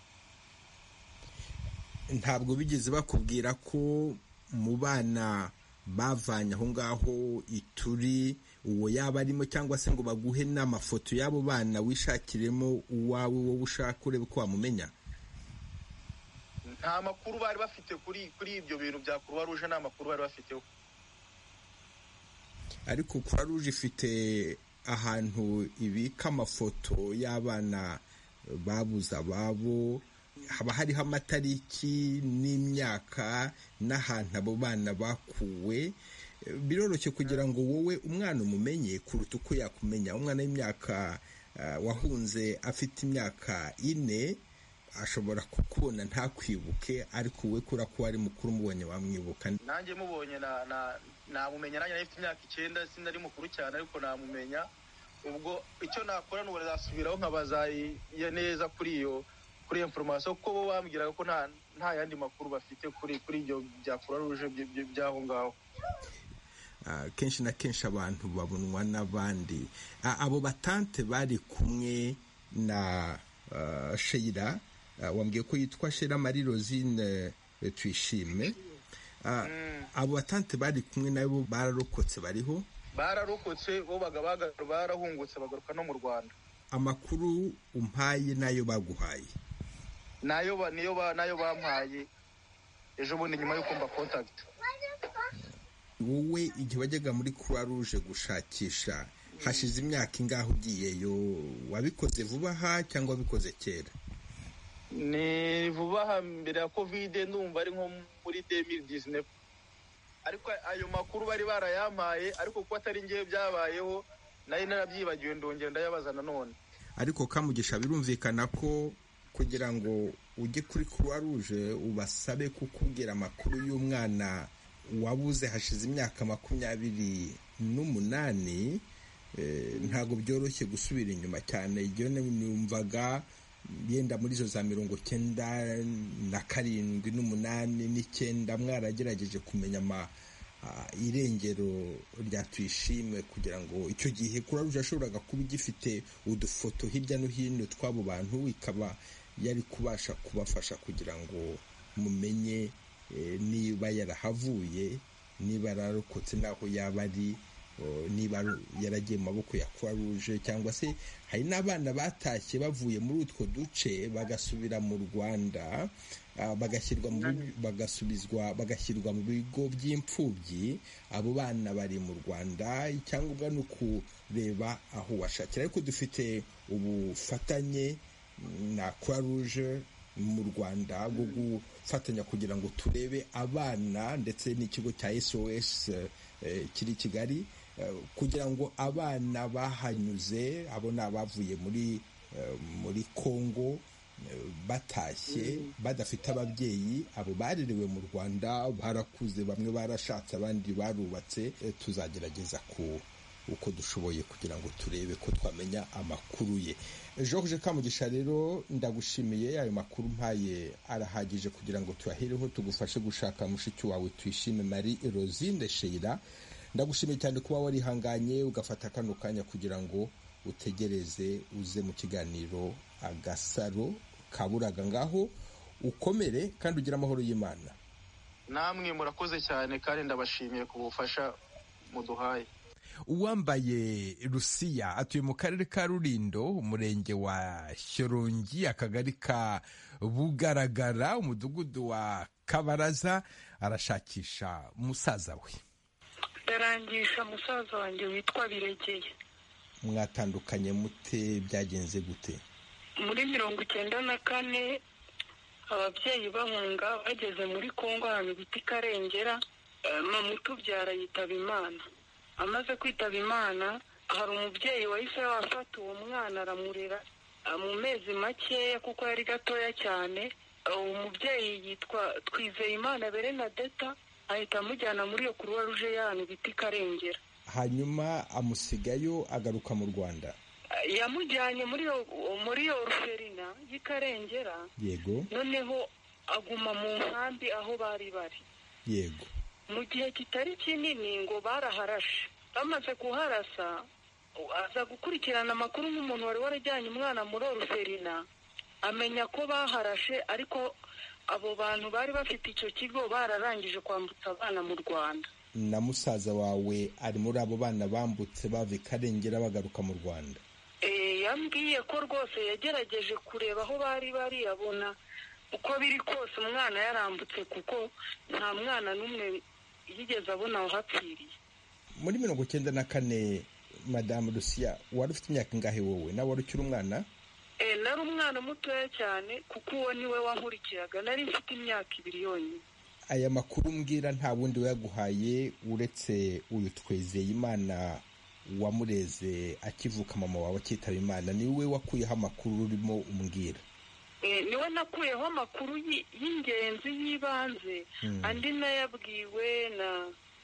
Ntabwo bigeze bakubwira ko mu bana bavanye aho ngaho Ituri uwo yaba arimo, cyangwa se ngo baguhe n'amafoto y'abo bana wishakiremo uwawe wowe ushaka urebe ko wamumenya? Nta makuru bari bafite kuri kuri ibyo bintu bya Croix Rouge, nta makuru bari bafiteho. Ariko Croix Rouge ifite ahantu ibika amafoto y'abana babuze ababo, haba hariho amatariki n'imyaka n'ahantu abo bana bakuwe. Biroroshye kugira ngo wowe umwana umumenye kuruta uko yakumenya. Umwana w'imyaka uh, wahunze afite imyaka ine ashobora kukubona ntakwibuke, ariko we kura ko ari mukuru mubonye wamwibuka. Nanjye mubonye na na namumenya, nanjye afite imyaka icyenda, sinari mukuru cyane ariko namumenya. Ubwo icyo nakora n'ubu nazasubiraho nkabaza ya neza kuri iyo kuri information, kuko bo bambwiraga ko nta nta yandi makuru bafite kuri kuri ibyo bya Croix Rouge by'aho ngaho. Uh, kenshi na kenshi abantu babonwa n'abandi. Uh, abo batante bari kumwe na uh, Sheila, uh, wambwiye ko yitwa Shera Marie Rosine Tuyishime. Uh, mm. Abo batante bari kumwe nabo bararokotse, bariho? Bararokotse, bo bagabaga barahungutse bagaruka no mu Rwanda. Amakuru umpaye nayo baguhaye? Nayo ba niyo ba nayo bampaye ejo bundi nyuma yo kumba contact. Wowe igihe wajyaga muri Croix Rouge gushakisha, hashize imyaka ingaho ugiyeyo? Wabikoze vuba ha cyangwa wabikoze kera? Ni vuba ha, mbere ya Covid, ndumva ari nko muri deux mille dix-neuf. Ariko ayo makuru bari barayampaye, ariko kuko atari ngiye byabayeho nayo narabyibagiwe, ndongera ndayabazana none. Ariko Kamugisha, birumvikana ko kugira ngo ujye kuri Croix Rouge ubasabe kukubwira amakuru y'umwana wabuze hashize imyaka makumyabiri n'umunani, eh, ntago byoroshye gusubira inyuma cyane. Igihe numvaga yenda muri zo za mirongo cyenda na karindwi n'umunani n'icyenda mwaragerageje kumenya ama uh, irengero rya Tuyishime, kugira ngo icyo gihe Croix Rouge yashoboraga kuba igifite udufoto hirya no hino tw'abo bantu, ikaba yari kubasha kubafasha kugira ngo mumenye eh, niba yarahavuye, niba yararokotse naho yaba ari, niba yaragiye mu maboko ya Croix Rouge, cyangwa se hari n'abana batashye bavuye muri utwo duce bagasubira mu Rwanda, bagashyirwa mu bagasubizwa bagashyirwa mu bigo by'imfubyi. Abo bana bari mu Rwanda, icyangombwa ni ukureba aho washakira. Ariko dufite ubufatanye na Croix Rouge mu Rwanda bwo gufatanya kugira ngo turebe abana ndetse n'ikigo cya S O S kiri Kigali kugira ngo abana bahanyuze abo ni abavuye muri muri Kongo batashye badafite ababyeyi, abo barerewe mu Rwanda barakuze, bamwe barashatse abandi barubatse. Tuzagerageza ku uko dushoboye kugira ngo turebe ko twamenya amakuru ye. George Kamugisha rero ndagushimiye, ayo makuru mpaye arahagije kugira ngo tuyahereho tugufashe gushaka mushiki wawe Tuyishime Marie Rosine Sheila. Ndagushimiye cyane kuba warihanganye ugafata kano kanya kugira ngo utegereze uze mu kiganiro Agasaro Kaburaga. Ngaho ukomere kandi ugira amahoro y'Imana. Namwe murakoze cyane kandi ndabashimiye ku bufasha muduhaye. Uwambaye Rusiya atuye mu karere ka Rulindo, umurenge wa Shyorongi, akagari ka Bugaragara, umudugudu wa Kabaraza, arashakisha musaza we. Ndarangisha musaza wanjye witwa Biregeye. Mwatandukanye mute, byagenze gute? Muri mirongo icyenda na kane ababyeyi bahunga bageze muri Kongo ahantu bita Karengera, mama utubyara yitaba Imana. Amaze kwitaba Imana, hari umubyeyi wahise wafata uwo mwana aramurera mu mezi makeya kuko yari gatoya cyane. Uwo mubyeyi yitwa Twizeyimana Berenadeta, ahita amujyana muri iyo Croix Rouge y'ahantu bita Karengera. Hanyuma amusigayo agaruka mu Rwanda. Yamujyanye muri iyo muri iyo Ruferina y'Ikarengera. Yego. Noneho aguma mu nkambi aho bari bari. Yego. Mu gihe kitari kinini ngo baraharashe. Bamaze kuharasa aza gukurikirana amakuru nk'umuntu wari warajyanye umwana muri Ruferina, amenya ko baharashe, ariko abo bantu bari bafite icyo kigo bararangije kwambutsa abana mu Rwanda. Na musaza wawe ari muri abo bana bambutse bava Karengera bagaruka mu Rwanda? Eh, yambwiye ko rwose yagerageje kureba aho bari bari, abona uko biri kose umwana yarambutse kuko nta mwana n'umwe yigeze abona aho hapfiriye. Muri mirongo icyenda na kane Madame Lucia, wari ufite imyaka ingahe wowe? Nawe wari ukiri umwana? Eh, nari umwana mutoya cyane kuko uwo niwe wankurikiraga, nari mfite imyaka ibiri yonyine. Aya makuru mbwira nta wundi wayaguhaye uretse uyu Twizeyimana wamureze akivuka mama wawe akitaba Imana? Niwe wakuyeho amakuru urimo umbwira? Eh, niwe nakuyeho amakuru y'ingenzi y'ibanze. hmm. Andi nayabwiwe na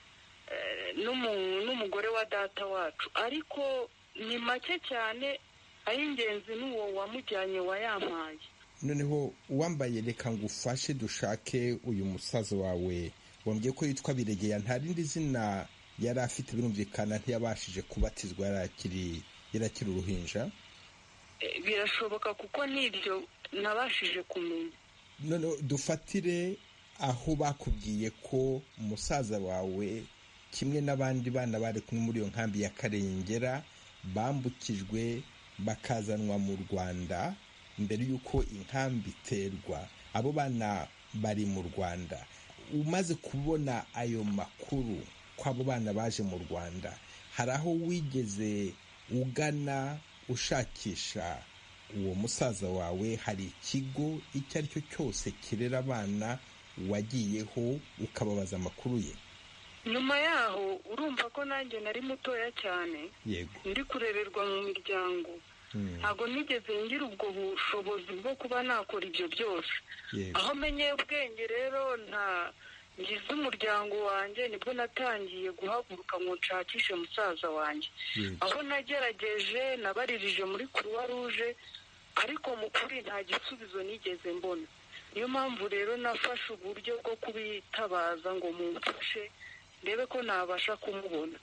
n'umugore wa data wacu, ariko ni make cyane. Ay'ingenzi n'uwo wamujyanye wayampaye. Noneho uwambaye reka ngufashe dushake uyu musaza wawe. Wambwiye ko yitwa Biregeye, nta rindi zina yari afite, birumvikana ntiyabashije kubatizwa yarakiri yarakiri uruhinja? E, birashoboka kuko nibyo nabashije kumenya. None dufatire aho bakubwiye ko umusaza wawe kimwe n'abandi bana bari kumwe muri iyo nkambi ya Karengera bambukijwe bakazanwa mu Rwanda mbere y'uko inkambi iterwa. Abo bana bari mu Rwanda. Umaze kubona ayo makuru ko abo bana baje mu Rwanda, hari aho wigeze ugana ushakisha uwo musaza wawe? Hari ikigo icyo ari cyo cyose kirera abana wagiyeho ukababaza amakuru ye? Nyuma yaho urumva ko nanjye nari mutoya cyane. Yego. Ndi kurererwa mu miryango. Ntabwo nigeze ngira ubwo bushobozi bwo kuba nakora ibyo byose. Aho menyeye ubwenge rero nta ngize umuryango wanjye, nibwo natangiye guhaguruka ngo nshakishe musaza wanjye. Aho nagerageje nabaririje muri Croix Rouge, ariko mu kuri nta gisubizo nigeze mbona. Niyo mpamvu rero nafashe uburyo bwo kubitabaza ngo mumfashe ndebe ko nabasha kumubona.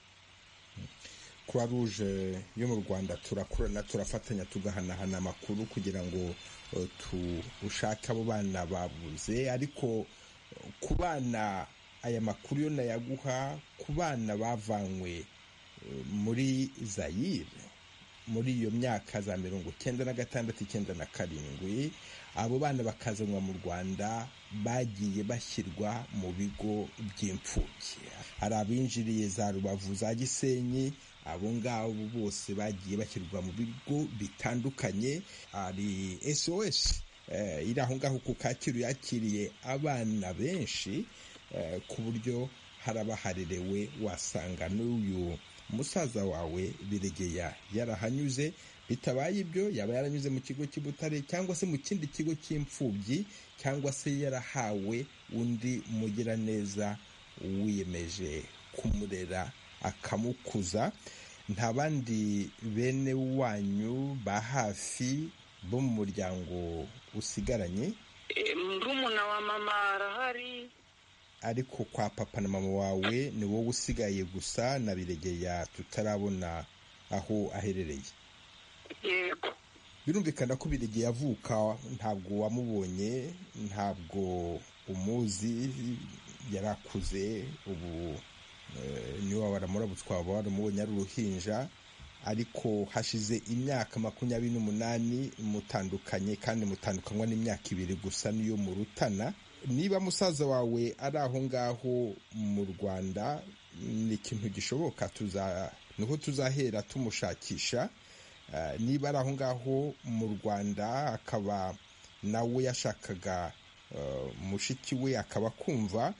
Croix Rouge yo mu Rwanda turakorana, turafatanya, tugahanahana amakuru kugira ngo tushake abo bana babuze. Ariko ku bana aya makuru yo nayaguha, ku bana bavanywe muri Zaire muri iyo myaka za mirongo icyenda na gatandatu icyenda na karindwi, abo bana bakazanwa mu Rwanda bagiye bashyirwa mu bigo by'imfubyi. Hari abinjiriye za Rubavu, za Gisenyi, abo ngabo bose bagiye bashyirwa mu bigo bitandukanye. Hari S O S iri aho ngaho ku Kacyiru yakiriye abana benshi ku buryo hari abaharerewe, wasanga n'uyu musaza wawe Biregeya yarahanyuze. Bitabaye ibyo yaba yaranyuze mu kigo cy'Ibutare cyangwa se mu kindi kigo cy'imfubyi, cyangwa se yarahawe undi mugiraneza wiyemeje kumurera akamukuza. Nta bandi bene wanyu ba hafi bo mu muryango usigaranye? Murumuna wa mama arahari, ariko kwa papa na mama wawe ni wowe usigaye gusa na Biregeya tutarabona aho aherereye. Yego. Birumvikana ko Biregeya avuka ntabwo wamubonye, ntabwo umuzi, yarakuze, ubu niwe waramurabutwa waba waramubonye ari uruhinja, ariko hashize imyaka makumyabiri n'umunani mutandukanye, kandi mutandukanywa n'imyaka ibiri gusa niyo murutana. Niba musaza wawe ari aho ngaho mu Rwanda, ni ikintu gishoboka, tuza niho tuzahera tumushakisha. Niba ari aho ngaho mu Rwanda akaba nawe yashakaga mushiki we akaba kumva,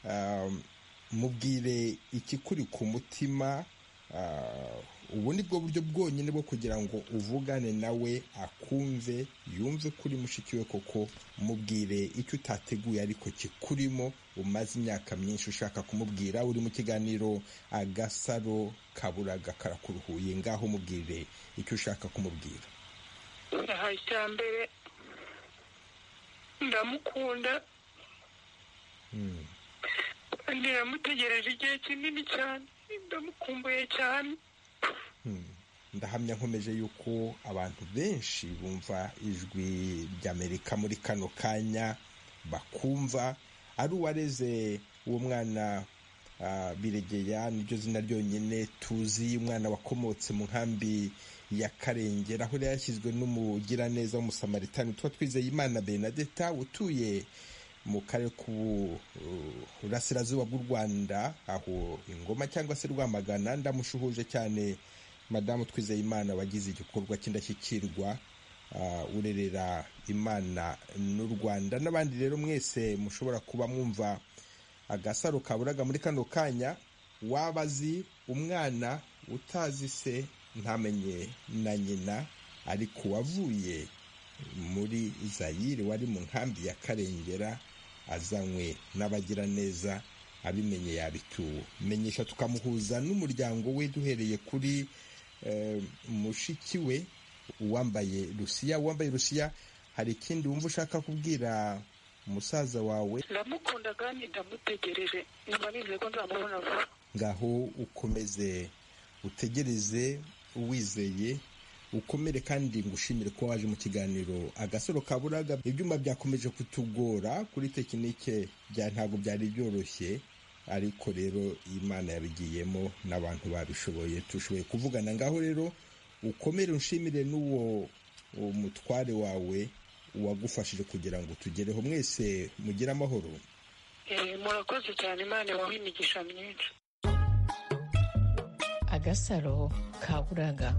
mubwire ikikuri ku mutima. Ubu ni bwo buryo bwonyine bwo kugira ngo uvugane nawe akumve, yumve kuri mushiki we koko. Mubwire icyo utateguye ariko kikurimo, umaze imyaka myinshi ushaka kumubwira. Uri mu kiganiro Agasaro Kaburaga karakuruhuye, ngaho mubwire icyo ushaka kumubwira. Icya mbere, ndamukunda, ndamutegereje igihe kinini cyane, ndamukumbuye cyane. Ndahamya nkomeje yuko abantu benshi bumva ijwi ry'Amerika muri kano kanya bakumva. Ari uwareze uwo mwana Biregeya, niryo zina ryonyine tuzi, umwana wakomotse mu nkambi ya Karengera, aho yashyizwe n'umugiraneza w'umusamaritanikazi witwa Twizeyimana Benadeta, utuye mu karere k'uburasirazuba bw'u Rwanda, aho Ingoma cyangwa se Rwamagana. Ndamushuhuje cyane Madamu Twizeyimana, wagize igikorwa cy'indashyikirwa, urerera Imana n'u Rwanda. N'abandi rero mwese mushobora kuba mwumva Agasaro Kaburaga muri kano kanya, wabazi umwana utazi se ntamenye na nyina, ariko wavuye muri Zayire, wari mu nkambi ya Karengera, azanywe n'abagiraneza, abimenye yabitumenyesha, tukamuhuza n'umuryango we, duhereye kuri mushiki we uwambaye Rusiya. Uwambaye Rusiya, hari ikindi wumva ushaka kubwira umusaza wawe? Ndamukunda kandi ndamutegereje, nyuma nize ko nzamubona vuba. Ngaho ukomeze utegereze uwizeye, ukomere, kandi ngushimire ko waje mu kiganiro Agasaro Kaburaga. Ibyuma byakomeje kutugora kuri tekinike, bya ntabwo byari byoroshye, ariko rero Imana yabigiyemo n'abantu babishoboye, tushoboye kuvugana. Ngaho rero ukomere, unshimire n'uwo umutware wawe wagufashije kugira ngo tugereho. Mwese mugire amahoro. Murakoze cyane, Imana ibahe imigisha myinshi. Agasaro Kaburaga.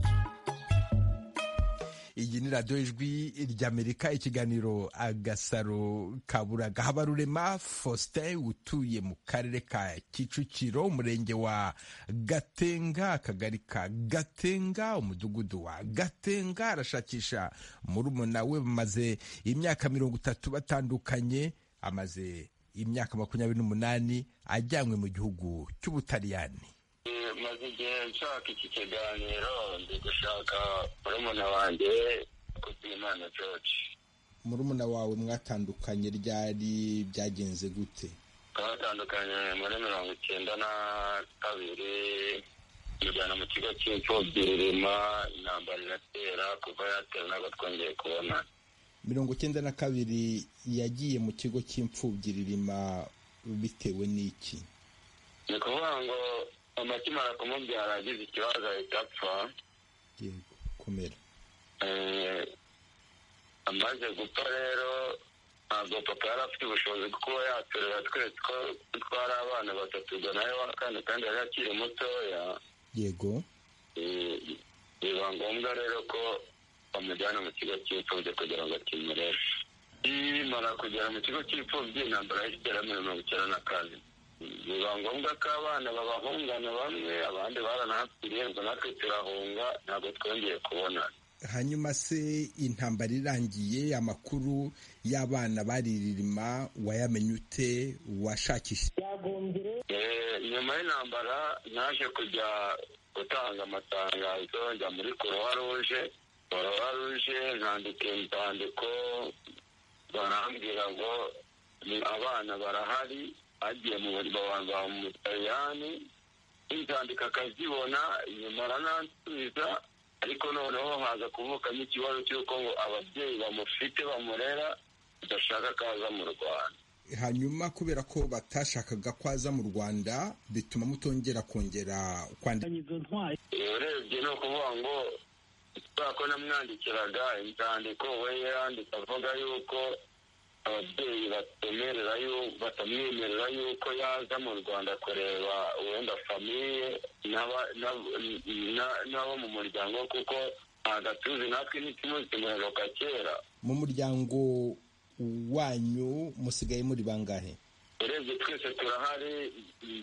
Iyi ni radiyo ijwi ry'Amerika, ikiganiro Agasaro Kaburaga. Habarurema Faustin, utuye mu karere ka Kicukiro, umurenge wa Gatenga, akagari ka Gatenga, umudugudu wa Gatenga, arashakisha murumuna we. Bamaze imyaka mirongo itatu batandukanye, amaze imyaka makumyabiri n'umunani ajyanywe mu gihugu cy'Ubutaliyani. Maze igihe nshaka iki kiganiro, ndi gushaka murumuna wanjye Kuzimana George. Murumuna wawe mwatandukanye ryari, byagenze gute? Twatandukanye muri mirongo icyenda na kabiri, tujyana mu kigo cy'imfubyi Ririma, intambara iratera, kuva yatera ntabwo twongeye kubona. mirongo icyenda na kabiri yagiye mu kigo cy'imfubyi Ririma bitewe n'iki? Ni kuvuga ngo amatimara kumubyara agize ikibazo ahita apfa. Yego, komera. Amaze gupfa rero, ntabwo papa yari afite ubushobozi bwo kuba yaturera twese ko twari abana batatu, ubwo nawe wa kane kandi yari akiri mutoya. Yego. Biba ngombwa rero ko bamujyana mu kigo cy'imfubyi kugira ngo akimurere. imara kugera mu kigo cy'imfubyi intambara y'igera muri mirongo icyenda na kane biba ngombwa ko abana babahungana bamwe abandi baranahapfiriye ngo natwe turahunga ntabwo twongeye kubonana. Hanyuma se intambara irangiye amakuru y'abana baririma wayamenye ute washakisha? Nyuma y'intambara naje kujya gutanga amatangazo njya muri Croix Rouge Croix Rouge nkandika inzandiko barambwira ngo abana barahari agiye mu buryo bwa mu Butaliyani inzandiko akazibona nyuma aranansubiza ariko noneho haza kuvuka n'ikibazo cy'uko ngo ababyeyi bamufite bamurera badashaka kaza mu Rwanda. Hanyuma kubera ko batashakaga kwaza mu Rwanda bituma mutongera kongera kwandika. Urebye no kuvuga ngo ko namwandikiraga inzandiko we yandika avuga yuko ababyeyi batemerera yuko batamwemerera yuko yaza mu Rwanda kureba wenda famiye n'abo mu muryango kuko agatuzi natwe n'ikimwe kimuheruka kera. Mu muryango wanyu musigaye muri bangahe? Urebye twese turahari,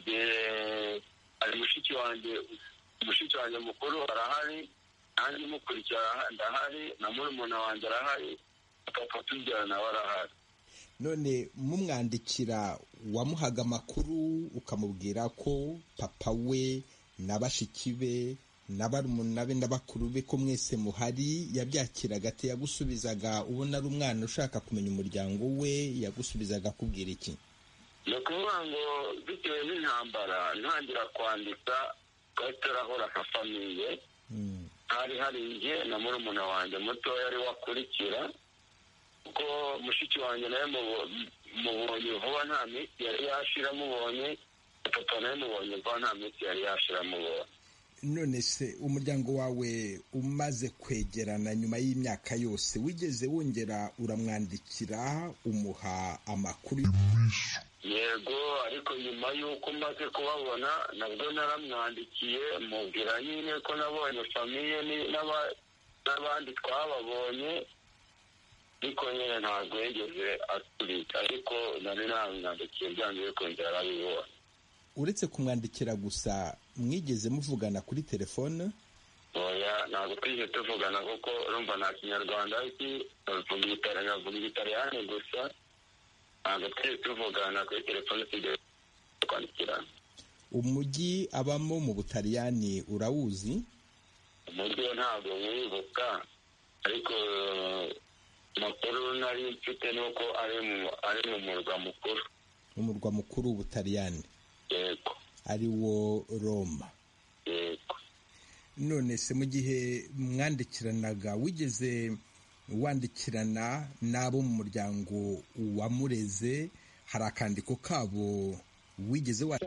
ari mushiki wanjye mushiki wanjye mukuru arahari, nanjye mukurikira ndahari, na murumuna wanjye arahari, papa tubyara nawe arahari. None mumwandikira wamuhaga amakuru ukamubwira ko papa we na bashiki be n'abarumuna be n'abakuru be ko mwese muhari, yabyakiraga ate? Yagusubizaga ubona ari umwana ushaka kumenya umuryango we, yagusubizaga akubwira iki? Ni ukuvuga ngo bitewe n'intambara ntangira kwandika gatorahora ka famiye, hari hari njye na murumuna wanjye mutoya ari wakurikira kuko mushiki wanjye nawe mubonye vuba nta minsi yari yashira mubonye, papa nawe mubonye vuba nta minsi yari yashira mubonye. None se umuryango wawe umaze kwegerana nyuma y'imyaka yose wigeze wongera uramwandikira umuha amakuru? Yego, ariko nyuma y'uko maze kubabona nabwo naramwandikiye mubwira nyine ko nabonye famiye n'abandi twababonye, ariko nyine ntabwo yigeze atubita, ariko nari namwandikiye byanze kongera arabibona. Uretse kumwandikira gusa mwigeze muvugana kuri telefone? Oya, ntabwo twigeze tuvugana kuko urumva nta kinyarwanda iki, navuga igitaliyani gusa, ntabwo twigeze tuvugana kuri telefone, twigeze kwandikirana. Umujyi abamo mu Butaliyani urawuzi? Umujyi ntabwo mwibuka, ariko amakuru nari mfite nuko ari mu murwa mukuru. Umurwa mukuru w'Ubutaliyani? Yego. Ari wo Roma? Yego. None se mu gihe mwandikiranaga wigeze wandikirana n'abo mu muryango wamureze, hari akandiko kabo wigeze wa?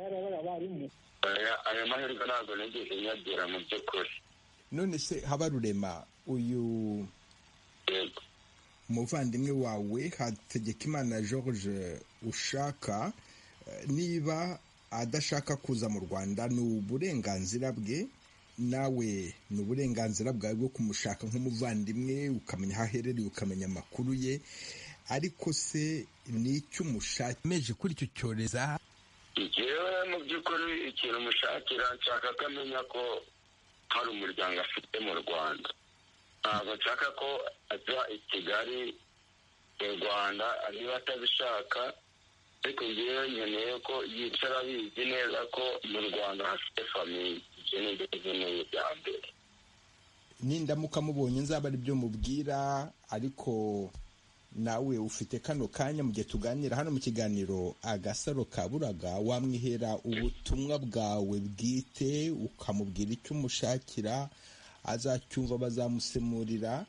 Aya mahirwe ntabwo nigeze nyagira mu by'ukuri. None se Habarurema, uyu yego umuvandimwe wawe Hategekimana George ushaka, niba adashaka kuza mu Rwanda ni uburenganzira bwe, nawe ni uburenganzira bwawe bwo kumushaka nk'umuvandimwe, ukamenya aho aherereye, ukamenya amakuru ye, ariko se ni icyo umushakimeje kuri icyo cyoreza? Jewe mu by'ukuri ikintu umushakira nshaka ko amenya ko hari umuryango afite mu Rwanda. Ntabwo nshaka ko aza i Kigali mu Rwanda niba atabishaka, ariko ngewe nkeneye ko yicara abizi neza ko mu Rwanda hafite famiye. Ibyo ni ibyo bya mbere. Nindamuka mubonye nzaba ari byo mubwira, ariko nawe ufite kano kanya mu gihe tuganira hano mu kiganiro Agasaro Kaburaga, wamwihera ubutumwa bwawe bwite ukamubwira icyo umushakira, azacyumva bazamusemurira,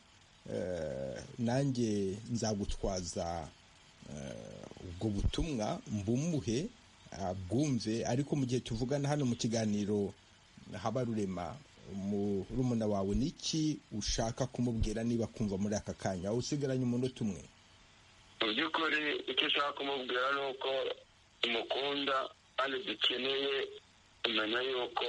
nanjye nzagutwaza ubwo butumwa mbumuhe bwumve. Ariko mu gihe tuvugana hano mu kiganiro Habarurema, murumuna wawe niki ushaka kumubwira niba kumva muri aka kanya? Usigaranye umunota umwe. Mu by'ukuri icyo ushaka kumubwira ni uko umukunda kandi dukeneye kumenya yuko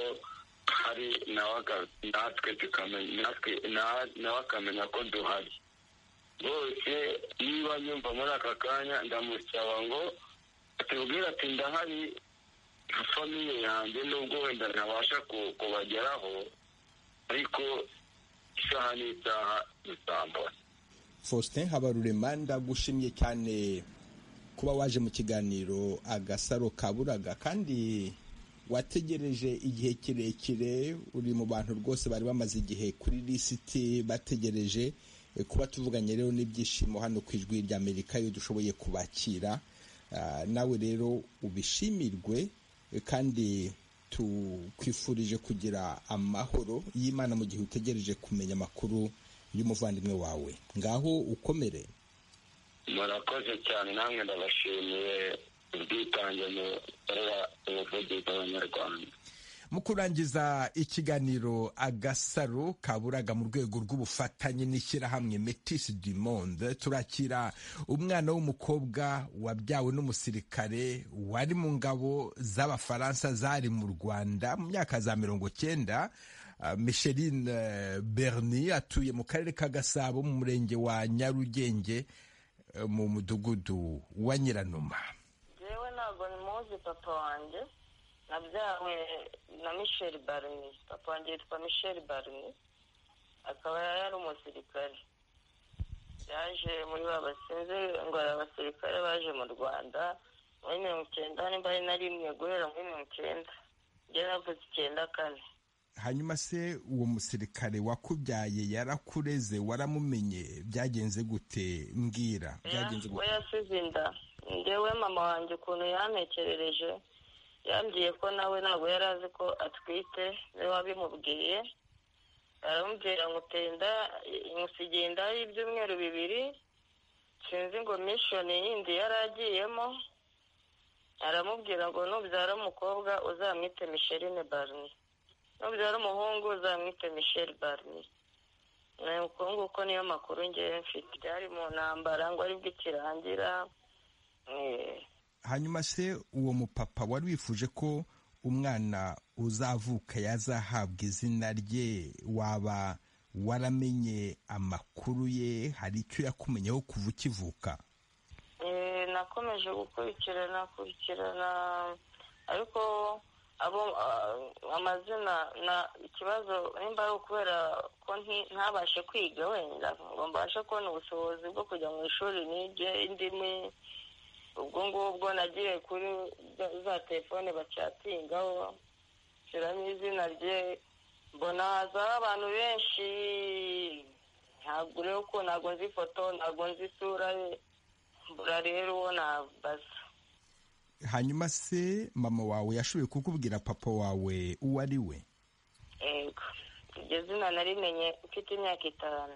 hari nawe natwe tukamenya nawe akamenya ko duhari. bose niba nyumva muri aka kanya ndamusaba ngo atubwire ati ndahari famiye yanjye nubwo wenda ntabasha kubageraho ariko isaha n'isaha dusambana. Faustin Habarurema, ndagushimye cyane kuba waje mu kiganiro Agasaro Kaburaga, kandi wategereje igihe kirekire, uri mu bantu rwose bari bamaze igihe kuri lisiti bategereje kuba tuvuganye. Rero n'ibyishimo hano ku Ijwi ry'Amerika iyo dushoboye kubakira. Nawe rero ubishimirwe, kandi tukwifurije kugira amahoro y'Imana mu gihe utegereje kumenya amakuru y'umuvandimwe wawe. Ngaho ukomere. Murakoze cyane, namwe ndabashimiye ubwitange mukorera ubuvugizi bw'Abanyarwanda. Mu kurangiza ikiganiro Agasaro Kaburaga mu rwego rw'ubufatanye n'ishyirahamwe Métis du Monde, turakira umwana w'umukobwa wabyawe n'umusirikare wari mu ngabo z'Abafaransa zari mu Rwanda mu myaka za mirongo cyenda. Micheline Berni atuye mu karere ka Gasabo mu murenge wa Nyarugenge mu mudugudu wa Nyiranuma. Jewe ntabwo muzi papa wanjye, nabyawe na Michel Berni. Papa wanjye yitwa Michel Berni, akaba yari umusirikare. Yaje muri ba basinze ngo ari abasirikare baje mu Rwanda muri mirongo icyenda nimba ari na rimwe guhera muri mirongo icyenda. Njye navuze icyenda kane. Hanyuma se uwo musirikare wakubyaye yarakureze, waramumenye, byagenze gute? Mbwira byagenze gute? We yasize inda. Njyewe mama wanjye ukuntu yantekerereje, yambwiye ko nawe ntabwo yari azi ko atwite, niwe wabimubwiye. Aramubwira ngo utenda imusigiye inda y'ibyumweru bibiri, sinzi ngo mission yindi yari agiyemo. Aramubwira ngo nubyara umukobwa uzamwite Micheline Berni, nubyara umuhungu uzamwite Michel Berni. Uko nguko niyo makuru ngewe mfite. Byari mu ntambara ngo aribwo ikirangira. Hanyuma se uwo mupapa wari wifuje ko umwana uzavuka yazahabwa izina rye, waba waramenye amakuru ye? Hari icyo yakumenyeho kuva ukivuka? Nakomeje gukurikirana kurikirana ariko abo amazina na ikibazo nimba ari ukubera ko ntabashe kwiga wenda ngo mbashe kubona ubushobozi bwo kujya mu ishuri nige indimi. Ubwo ngubwo nagiye kuri za telefone bacatingaho, shyiramo izina rye, mbona hazaho abantu benshi, ntabwo rero ko ntabwo nzi ifoto, ntabwo nzi isura ye, mbura rero uwo nabaza. Hanyuma se mama wawe yashoboye kukubwira papa wawe uwo ari we? Yego, iryo zina narimenye mfite imyaka itanu.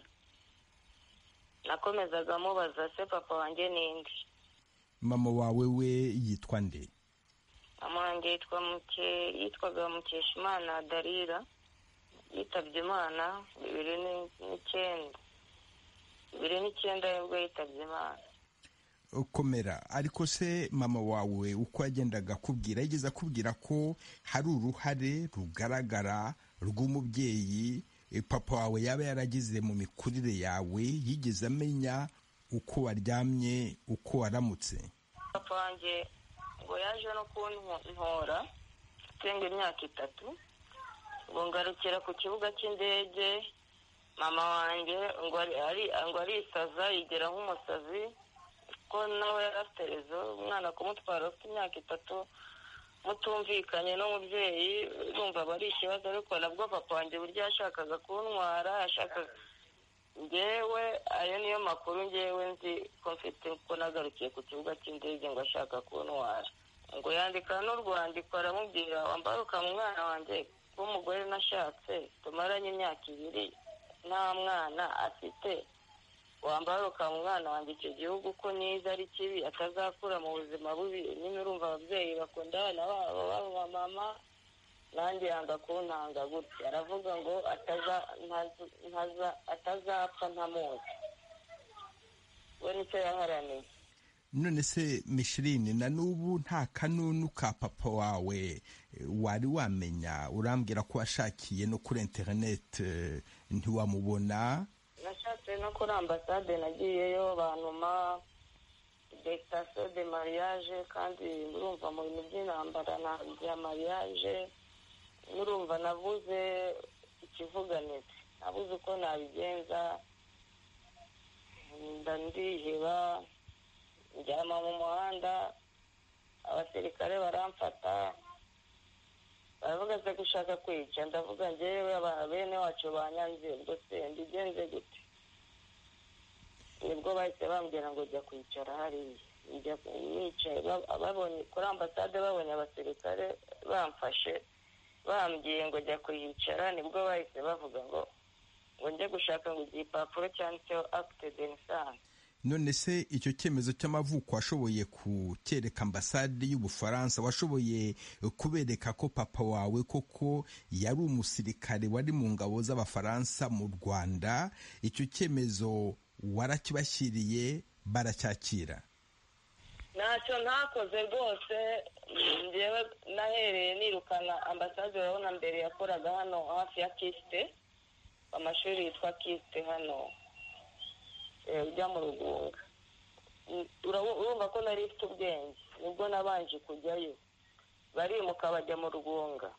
Nakomezaga mubaza se papa wanjye ninde. Mama wawe we yitwa nde? Mama wanjye yitwa Muke, yitwaga Mukeshimana Darira, yitabye Imana bibiri n'icyenda. Bibiri n'icyenda nibwo yitabye Imana. Komera. Ariko se mama wawe uko yagendaga akubwira, yigeze akubwira ko hari uruhare rugaragara rw'umubyeyi papa wawe yaba yaragize mu mikurire yawe? Yigeze amenya uko waryamye, uko waramutse? Papa wanjye ngo yaje no kuntora mfite imyaka itatu, ngo ngarukira ku kibuga cy'indege. Mama wanjye ngo ari ngo arisaza, yigera nk'umusazi ko nawe yari afite rezo. Umwana kumutwara afite imyaka itatu mutumvikanye n'umubyeyi, urumva bari ikibazo. Ariko nabwo papa wanjye buryo yashakaga kuntwara, yashakaga ngewe, ayo niyo makuru ngewe nzi ko mfite, ko nagarukiye ku kibuga cy'indege ngo ashaka kuntwara. Ngo yandika n'urwandiko aramubwira, wambaruka mu mwana wanjye w'umugore nashatse tumaranye imyaka ibiri nta mwana afite, wambaruka mu mwana wanjye icyo gihugu ko niza ari kibi atazakura mu buzima bubi. Nyine urumva ababyeyi bakunda abana babo baba mama, nanjye yanga kuntanga gutya. Aravuga ngo atazapfa ntamuzi. we nicyo yaharaniye. None se Micheline, na n'ubu nta kanunu ka papa wawe wari wamenya? Urambwira ko washakiye no kuri internet ntiwamubona? Nashatse no kuri ambasade nagiyeyo bantuma detation de mariage kandi murumva mu bintu by'intambara na bya mariage murumva nabuze ikivuganitse nabuze uko nabigenza ndandiheba njyama mu muhanda abasirikare baramfata baravuga se gushaka kwica ndavuga njyewe bene wacu banyanze ubwo se mbigenze gute nibwo bahise bambwira ngo jya kwicara hariya njya nicaye babonye kuri ambasade babonye abasirikare bamfashe bambwiye ngo jya kuyicara nibwo bahise bavuga ngo ngo njye gushaka ngo igipapuro cyanditseho acte de naissance. None se icyo cyemezo cy'amavuko washoboye kucyereka ambasade y'Ubufaransa, washoboye kubereka ko papa wawe koko yari umusirikare wari mu ngabo z'Abafaransa mu Rwanda? Icyo cyemezo warakibashyiriye baracyakira? Ntacyo ntakoze rwose, njyewe nahereye nirukana ambasade. Urabona mbere yakoraga hano hafi ya Kiste, amashuri yitwa Kiste hano ujya mu Rugunga. Urumva ko nari mfite ubwenge, nibwo nabanje kujyayo. Barimuka bajya mu Rugunga.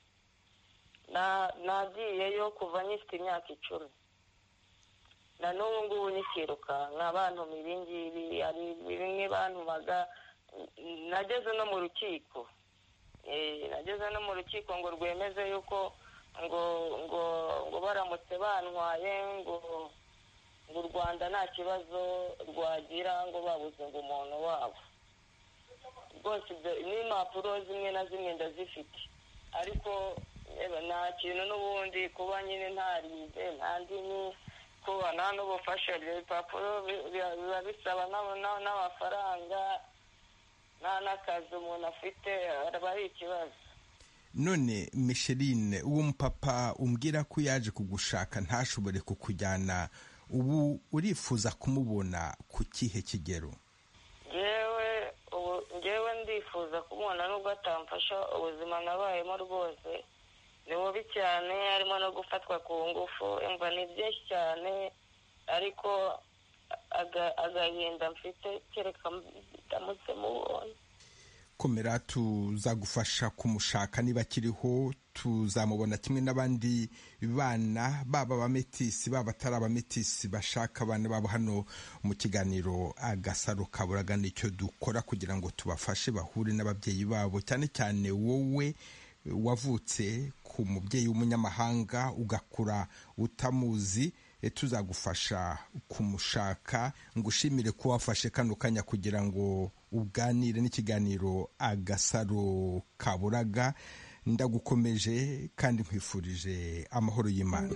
Nagiyeyo kuva nyifite imyaka icumi. Na n'ubu ngubu nikiruka nk'abantu miringiri, ari bimwe bantumaga. Nageze no mu rukiko, nageze no mu rukiko ngo rwemeze yuko ngo ngo ngo baramutse bantwaye ngo ngo u Rwanda nta kibazo rwagira ngo babuze ngo umuntu wabo. Rwose n'impapuro zimwe na zimwe ndazifite, ariko nta kintu n'ubundi kuba nyine ntarize nta ndimi kuba nta n'ubufasha. Ibipapuro biba bisaba n'amafaranga, nta n'akazi umuntu afite, aba ari ikibazo. None Micheline, uwo mupapa umbwira ko yaje kugushaka ntashobore kukujyana, ubu urifuza kumubona ku kihe kigero? Jewe ubu njyewe ndifuza kumubona nubwo atamfasha. Ubuzima nabayemo rwose ni bubi cyane, harimo no gufatwa ku ngufu, imva ni byinshi cyane, ariko agahinda mfite kereka ndamutse mubonye. Komera, tuzagufasha kumushaka niba akiriho, tuzamubona kimwe n'abandi bana baba abametisi baba atari abametisi bashaka abana babo. Hano mu kiganiro Agasaro Kaburaga nicyo dukora kugira ngo tubafashe bahure n'ababyeyi babo, cyane cyane wowe wavutse ku mubyeyi w'umunyamahanga ugakura utamuzi. Tuzagufasha kumushaka. Ngushimire ko wafashe kano kanya kugira ngo uganire n'ikiganiro Agasaro Kaburaga. Ndagukomeje kandi nkwifurije amahoro y'Imana.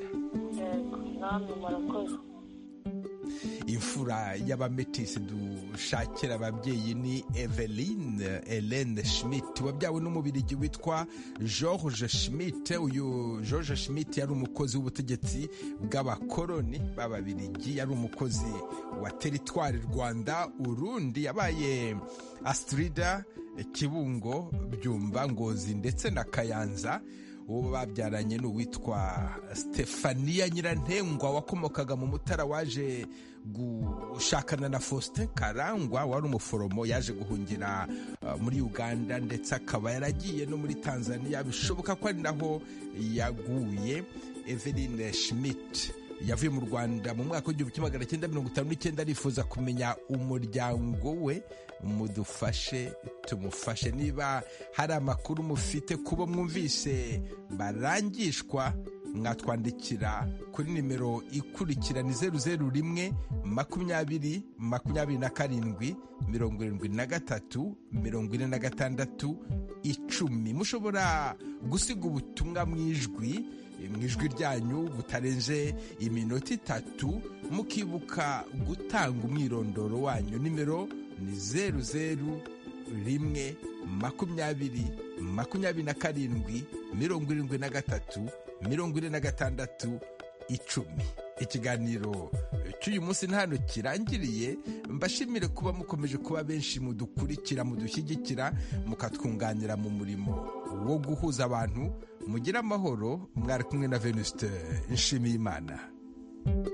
Imfura y'abametisi dushakira ababyeyi ni Eveline Hélène Schmidt, wabyawe n'umubirigi witwa George Schmidt. Uyu George Schmidt yari umukozi w'ubutegetsi bw'abakoloni b'ababirigi, yari umukozi wa teritwari Rwanda, Urundi. Yabaye Astrida, Kibungo, Byumba, Ngozi ndetse na Kayanza. Uwo babyaranye n'uwitwa Stefania Nyirantengwa wakomokaga mu Mutara, waje gushakana na Faustin Karangwa wari umuforomo, yaje guhungira uh, muri Uganda ndetse akaba yaragiye no muri Tanzania, bishoboka ko ari naho yaguye. Eveline Schmidt yavuye mu Rwanda mu mwaka w'igihumbi kimwe magana cyenda mirongo itanu n'icyenda, arifuza kumenya umuryango we. Mudufashe tumufashe. Niba hari amakuru mufite kubo mwumvise barangishwa, mwatwandikira kuri nimero ikurikira ni zeru zeru rimwe makumyabiri makumyabiri na karindwi mirongo irindwi na gatatu mirongo ine na gatandatu icumi. Mushobora gusiga ubutumwa mu ijwi mu ijwi ryanyu butarenze iminota itatu, mukibuka gutanga umwirondoro wanyu. Nimero ni zeru zeru rimwe makumyabiri makumyabiri na karindwi mirongo irindwi na gatatu mirongo ine na gatandatu icumi. Ikiganiro cy'uyu munsi hano kirangiriye. Mbashimire kuba mukomeje kuba benshi mudukurikira, mudushyigikira, mukatwunganira mu murimo wo guhuza abantu. Mugire amahoro. Mwari kumwe na Venuste Nshimiyimana.